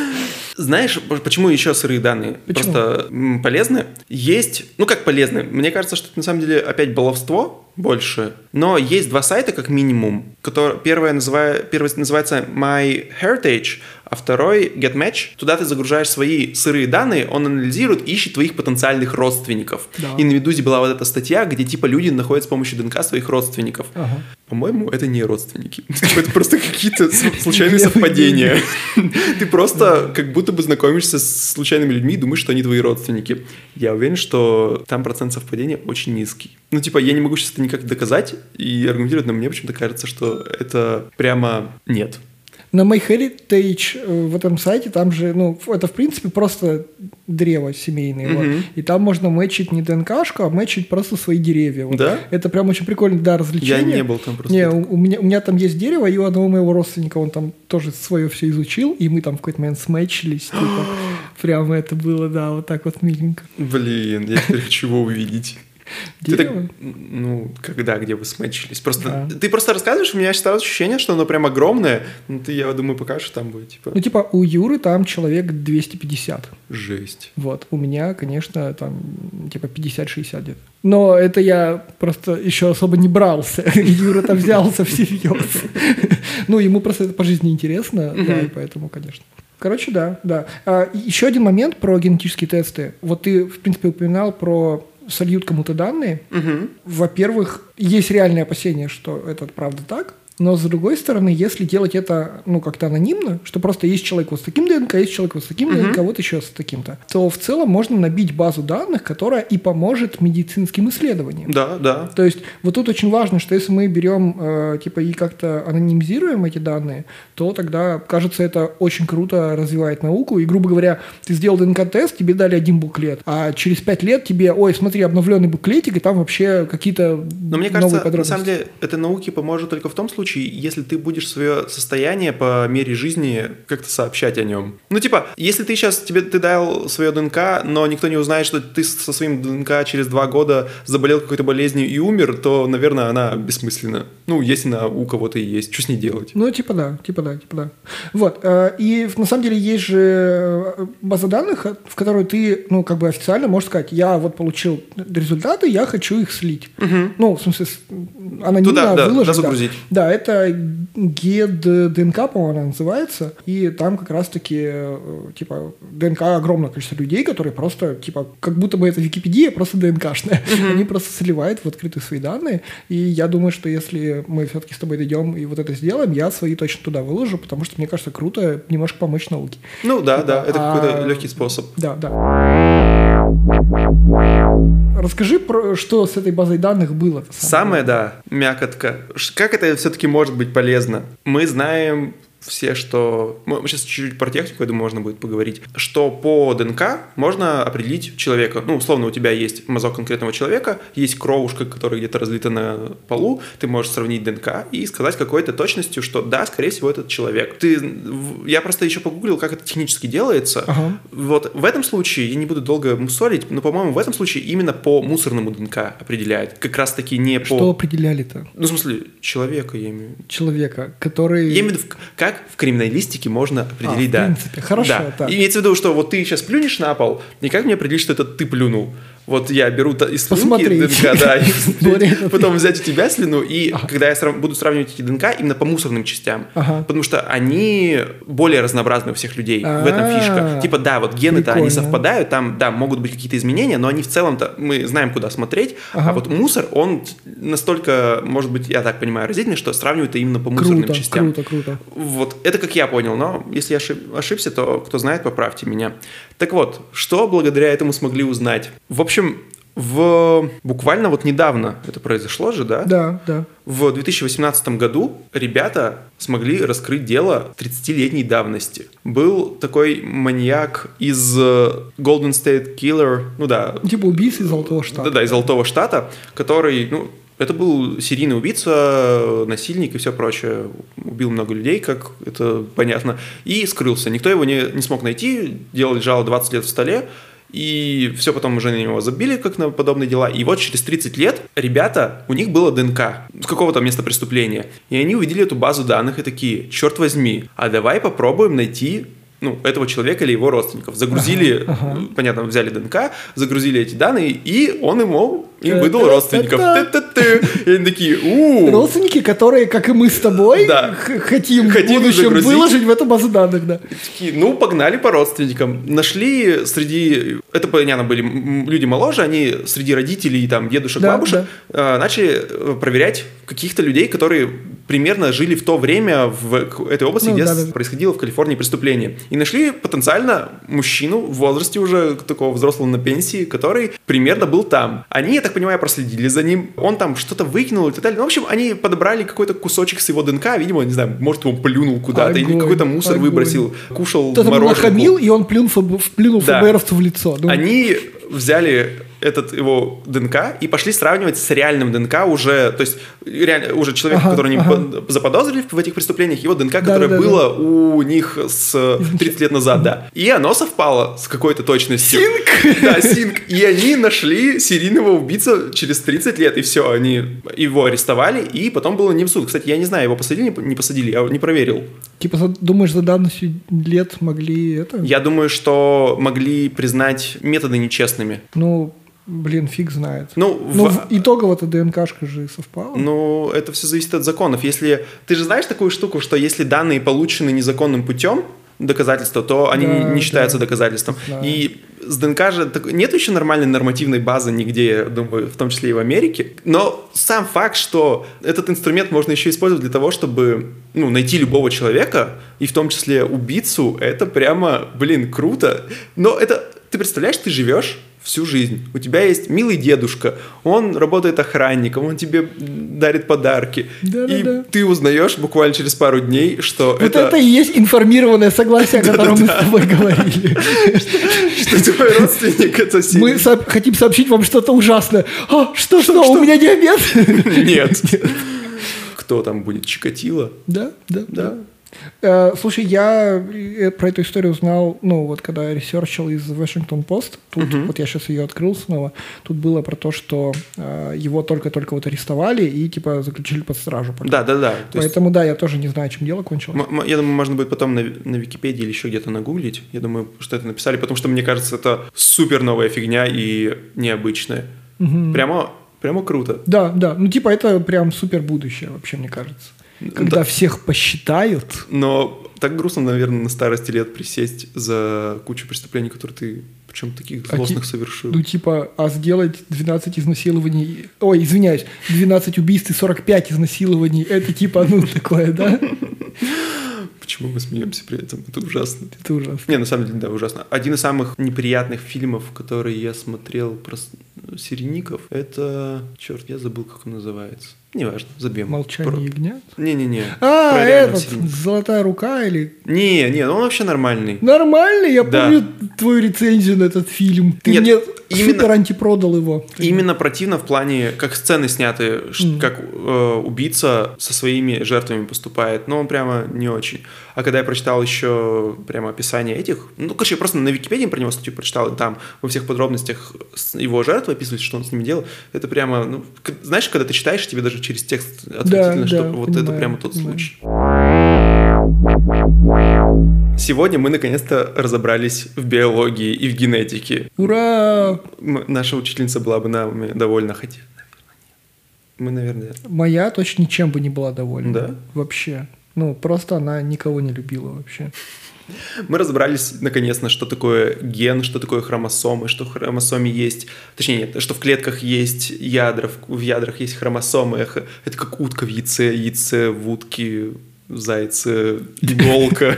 Знаешь, почему еще сырые данные Почему? просто м, полезны? Есть, ну как полезны? Мне кажется, что это на самом деле опять баловство больше. Но есть два сайта, как минимум. Которые, первое, называя, первый называется MyHeritage, а второй GetMatch. Туда ты загружаешь свои сырые данные, он анализирует, ищет твоих потенциальных родственников. Да. И на Медузе была вот эта статья, где типа люди находят с помощью ДНК своих родственников. Ага. По-моему, это не родственники. Это просто какие-то случайные совпадения. Ты просто как будто бы знакомишься с случайными людьми и думаешь, что они твои родственники. Я уверен, что там процент совпадения очень низкий. Ну, типа, я не могу сейчас это никак доказать и аргументировать, но мне почему-то кажется, что это прямо нет. На MyHeritage э, в этом сайте, там же, ну, это в принципе просто древо семейное. Мгм. Вот. И там можно мэчить не ДНКшку, а мэчить просто свои деревья. Вот. Да? Это прям очень прикольно, да, развлечение. Я не был там просто. Не, у, у меня, у меня там есть дерево, и у одного моего родственника он там тоже свое все изучил, и мы там в какой-то момент смэчились. Типа, прямо это было, да, вот так вот миленько. Блин, я теперь хочу его увидеть. Ты так, Дерево? ну, когда, где вы смэчились? Просто, Да. ты просто рассказываешь, у меня сейчас ощущение, что оно прям огромное. Ну, ты, я думаю, покажешь, там будет, типа, Ну, типа, у Юры там человек двести пятьдесят. жесть. Вот, у меня, конечно, там типа пятьдесят-шестьдесят где-то. Но это я просто еще особо не брался. Юра там взялся всерьез. Ну, ему просто это по жизни интересно, да, и поэтому, конечно. Короче, да, да. А, еще один момент про генетические тесты. Вот ты, в принципе, упоминал про сольют кому-то данные. Мгм. Во-первых, есть реальное опасение, что это правда так. Но, с другой стороны, если делать это, ну, как-то анонимно, что просто есть человек вот с таким ДНК, есть человек вот с таким Мгм. ДНК, вот еще с таким-то, то в целом можно набить базу данных, которая и поможет медицинским исследованиям. Да, да. То есть вот тут очень важно, что если мы берем, э, типа, и как-то анонимизируем эти данные, то тогда, кажется, это очень круто развивает науку. И, грубо говоря, ты сделал ДНК-тест, тебе дали один буклет, а через пять лет тебе, ой, смотри, обновленный буклетик, и там вообще какие-то Но мне новые кажется, на подробности. самом деле, это науке поможет только в том случае, если ты будешь свое состояние по мере жизни как-то сообщать о нем. Ну, типа, если ты сейчас, тебе ты дал свое ДНК, но никто не узнает, что ты со своим ДНК через два года заболел какой-то болезнью и умер, то, наверное, она бессмысленна. Ну, если она у кого-то и есть, что с ней делать? Ну, типа да, типа да, типа да. Вот. э, И на самом деле есть же э, база данных, в которой ты, ну, как бы официально можешь сказать, я вот получил результаты, я хочу их слить. Ну, в смысле, с- анонимно Туда, да, выложить. да, загрузить. Да, это GED-ДНК, по-моему, она называется. И там как раз-таки, э, типа, ДНК огромное количество людей, которые просто, типа, как будто бы это Википедия, просто ДНКшная. Они просто сливают в открытые свои данные. И я думаю, что если мы все-таки с тобой дойдем и вот это сделаем, я свои точно туда выложу, потому что, мне кажется, круто немножко помочь науке. Ну, да, да, это А- какой-то легкий способ. Да, да. Расскажи, про, что с этой базой данных было. Самое, да, мякотка. Ш- Как это все-таки может быть полезно? Мы знаем все, что... Мы сейчас чуть-чуть про технику, я думаю, можно будет поговорить. Что по ДНК можно определить человека. Ну, условно, у тебя есть мазок конкретного человека, есть кровушка, которая где-то разлита на полу, ты можешь сравнить ДНК и сказать какой-то точностью, что да, скорее всего, этот человек. Ты... в- Я просто еще погуглил, как это технически делается. Ага. Вот в этом случае, я не буду долго мусолить, но, по-моему, в этом случае именно по мусорному ДНК определяет. Как раз-таки не по... Что определяли-то? Ну, в смысле, человека, я имею в виду. Человека, который... Я имею в виду, в- как в криминалистике можно определить, А, в да. принципе, хорошо, Да. так. Имеется в виду, что вот ты сейчас плюнешь на пол, и как мне определить, что это ты плюнул? Вот я беру та- из слюнки Посмотреть. ДНК, да, и Смотреть. потом взять у тебя слюну, и когда я срав- буду сравнивать эти ДНК именно по мусорным частям, Ага. потому что они более разнообразны у всех людей. В этом А, фишка. Типа, да, вот гены-то они прикольно. совпадают, там, да, могут быть какие-то изменения, но они в целом-то, мы знаем, куда смотреть, Ага. а вот мусор, он настолько, может быть, я так понимаю, разительный, что сравнивают именно по мусорным Круто, частям. круто, круто. Вот, это как я понял, но если я ошиб- ошибся, то кто знает, поправьте меня. Так вот, что благодаря этому смогли узнать? В общем, в буквально вот недавно это произошло же, да? Да, да. В две тысячи восемнадцатом году ребята смогли раскрыть дело тридцатилетней давности. Был такой маньяк из э, Golden State Killer, ну да, Типа убийцы из Золотого Штата. да-да, из Золотого Штата, который, ну, Это был серийный убийца, насильник и все прочее. Убил много людей, как это понятно, и скрылся. Никто его не, не смог найти, дело лежало двадцать лет в столе, и все потом уже на него забили, как на подобные дела. И вот через тридцать лет ребята, у них было ДНК с какого-то места преступления, и они увидели эту базу данных и такие: черт возьми, а давай попробуем найти... ну, этого человека или его родственников. Загрузили, ага, ага. понятно, взяли ДНК, загрузили эти данные, и он ему им выдал родственников. И они такие: у родственники, которые, как и мы с тобой, хотим в будущем выложить в эту базу данных. Такие: ну, погнали по родственникам. Нашли среди... Это, понятно, были люди моложе, они среди родителей, там, дедушек, бабушек, начали проверять каких-то людей, которые примерно жили в то время в этой области, ну, где да, да. происходило в Калифорнии преступление. И нашли потенциально мужчину в возрасте уже такого взрослого на пенсии, который примерно был там. Они, я так понимаю, проследили за ним. Он там что-то выкинул и так далее. Ну, в общем, они подобрали какой-то кусочек с его ДНК. Видимо, не знаю, может, он плюнул куда-то, огонь, или какой-то мусор огонь. выбросил, кушал кто-то мороженку. Кто-то нахамил, и он плюнул, плюнул да. ФБРовцу в лицо. Ну. Они взяли этот его ДНК и пошли сравнивать с реальным ДНК уже, то есть реально, уже человека, ага, которого ага. они заподозрили в этих преступлениях, его ДНК, да, которое да, было да. у них с тридцать лет назад, да. И оно совпало с какой-то точностью. Синк? Да, синк. И они нашли серийного убийцу через тридцать лет, и все, они его арестовали, и потом было не в суд. Кстати, я не знаю, его посадили, не посадили, я не проверил. Типа, думаешь, за давностью лет могли это? Я думаю, что могли признать методы нечестными. Ну, блин, фиг знает. Ну, ну в... итогово-то ДНКшка же совпала. Ну, это все зависит от законов. Если ты же знаешь такую штуку, что если данные получены незаконным путем, доказательства, то они да, не считаются да. доказательством. Да. И с ДНК же нет еще нормальной нормативной базы нигде, я думаю, в том числе и в Америке. Но сам факт, что этот инструмент можно еще использовать для того, чтобы ну, найти любого человека, и в том числе убийцу, это прямо, блин, круто. Но это, ты представляешь, ты живешь всю жизнь. У тебя есть милый дедушка, он работает охранником, он тебе дарит подарки. Да, и да, да. ты узнаешь буквально через пару дней, что вот это... это и есть информированное согласие, о котором мы с тобой говорили. Что твой родственник это сильно. Мы хотим сообщить вам что-то ужасное. А, что, что, у меня диабет? Нет. Кто там будет, Чикатило? Да, да, да. Uh, слушай, я про эту историю узнал, ну, вот когда я ресерчил из Washington Post, тут, uh-huh. вот я сейчас ее открыл снова, тут было про то, что uh, его только-только вот арестовали и, типа, заключили под стражу. Да, да, да. Поэтому, есть... да, я тоже не знаю, чем дело кончилось. М- я думаю, можно будет потом на, на Википедии или еще где-то нагуглить. Я думаю, что это написали, потому что, мне кажется, это супер новая фигня и необычная. Uh-huh. Прямо, прямо круто. Да, да, ну, типа, это прям супер будущее вообще, мне кажется. Когда да. всех посчитают. Но так грустно, наверное, на старости лет присесть за кучу преступлений, которые ты, причем таких злостных, а совершил. Ну, типа, а сделать двенадцать изнасилований... Ой, извиняюсь, двенадцать убийств и сорок пять изнасилований, это типа, ну, такое, да? Почему мы смеемся при этом? Это ужасно. Это ужасно. Не, на самом деле, да, ужасно. Один из самых неприятных фильмов, которые я смотрел про серийников, это... Черт, я забыл, как он называется. Неважно, забьем. «Молчание про... ягнят»? Не-не-не. А, этот, «Золотая рука» или... Не, не, он вообще нормальный. Нормальный? Я да. помню твою рецензию на этот фильм. Ты Нет, мне именно, супер антипродал его. Именно противно в плане, как сцены сняты, mm. как э, убийца со своими жертвами поступает. Но он прямо не очень. А когда я прочитал еще прямо описание этих... Ну, короче, я просто на Википедии про него статью прочитал, и там во всех подробностях его жертвы описывается, что он с ними делал. Это прямо... Ну, знаешь, когда ты читаешь, тебе даже через текст отвратительно, да, что да, вот понимаю, это прямо тот понимаю. случай. Сегодня мы наконец-то разобрались в биологии и в генетике. Ура! М- наша учительница была бы нами довольна, хотя, мы, наверное... Моя точно ничем бы не была довольна. Да? Вообще. Ну, просто она никого не любила вообще. Мы разобрались, наконец-то, что такое ген, что такое хромосомы, что в хромосоме есть... Точнее, нет, что в клетках есть ядра, в ядрах есть хромосомы. Это как утка в яйце, яйце в утке, зайцы, иголка.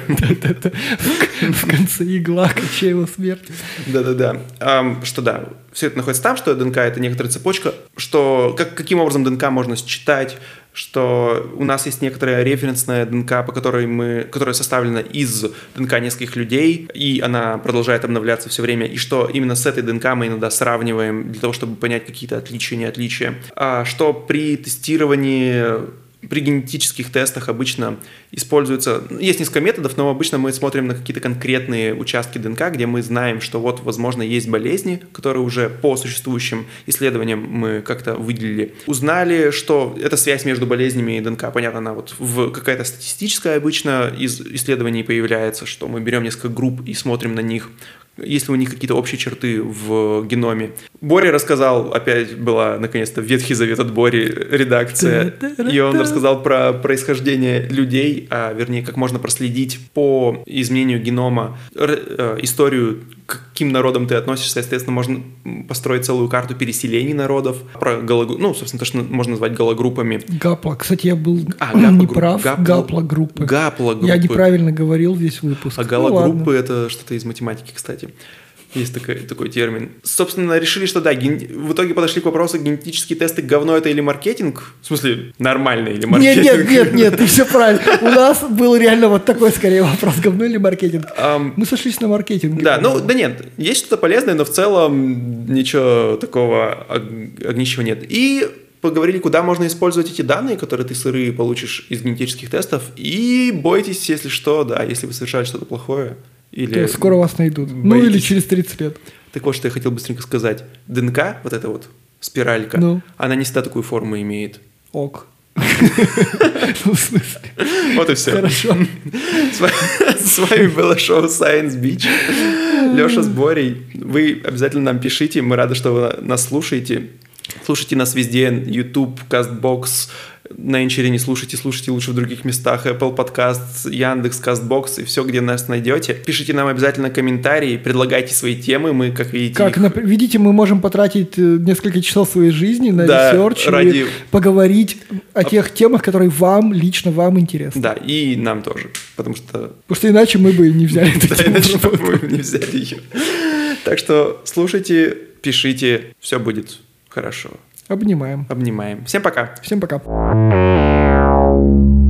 В конце игла, Кощеева смерть. Да-да-да. Что да, все это находится там, что ДНК — это некоторая цепочка, что как, каким образом ДНК можно считать, что у нас есть некоторая референсная ДНК, по которой мы, которая составлена из ДНК нескольких людей, и она продолжает обновляться все время, и что именно с этой ДНК мы иногда сравниваем для того, чтобы понять какие-то отличия, не отличия. А что при тестировании, при генетических тестах обычно используется... Есть несколько методов, но обычно мы смотрим на какие-то конкретные участки ДНК, где мы знаем, что вот, возможно, есть болезни, которые уже по существующим исследованиям мы как-то выделили. Узнали, что эта связь между болезнями и ДНК, понятно, она вот в какая-то статистическая обычно из исследований появляется, что мы берем несколько групп и смотрим на них, если у них какие-то общие черты в геноме. Боря рассказал, опять была, наконец-то, Ветхий Завет от Бори редакция, и он рассказал про происхождение людей, а вернее, как можно проследить по изменению генома историю, к каким народам ты относишься. Естественно, можно построить целую карту переселений народов, про гологру... ну, собственно, то, что можно назвать гологруппами. Гапла. Кстати, я был а, неправ. Гапла... Гаплогруппы. Гаплогруппы. Я неправильно говорил весь выпуск. А галогруппы ну, — это что-то из математики, кстати. Есть такой, такой термин. Собственно, решили, что да, ген... в итоге подошли к вопросу, генетические тесты говно это или маркетинг? В смысле, нормальный или маркетинг? Нет, нет, нет, нет, ты все правильно. У нас был реально вот такой, скорее, вопрос, говно или маркетинг. Um, Мы сошлись на маркетинг. Да, ну, да нет, есть что-то полезное, но в целом ничего такого огнищего нет. И поговорили, куда можно использовать эти данные, которые ты сырые получишь из генетических тестов. И бойтесь, если что, да, если вы совершали что-то плохое. Или скоро вас найдут. Боитесь. Ну или через тридцать лет. Так вот, что я хотел быстренько сказать. ДНК, вот эта вот спиралька, ну. она не всегда такую форму имеет. Ок. Ну, в смысле? Вот и все. Хорошо. С вами было шоу Science Beach. Леша с Борей. Вы обязательно нам пишите. Мы рады, что вы нас слушаете. Слушайте нас везде. YouTube, CastBox. На Энчере не слушайте, слушайте лучше в других местах. Apple Podcasts, Яндекс, CastBox и все, где нас найдете. Пишите нам обязательно комментарии, предлагайте свои темы. Мы, как видите... Как, их... видите, мы можем потратить несколько часов своей жизни на да, ресерч ради... и поговорить о тех темах, которые вам, лично вам интересны. Да, и нам тоже, потому что... Потому что иначе мы бы не взяли эту тему. Да, иначе мы бы не взяли ее. Так что слушайте, пишите, все будет хорошо. Обнимаем. Обнимаем. Всем пока. Всем пока.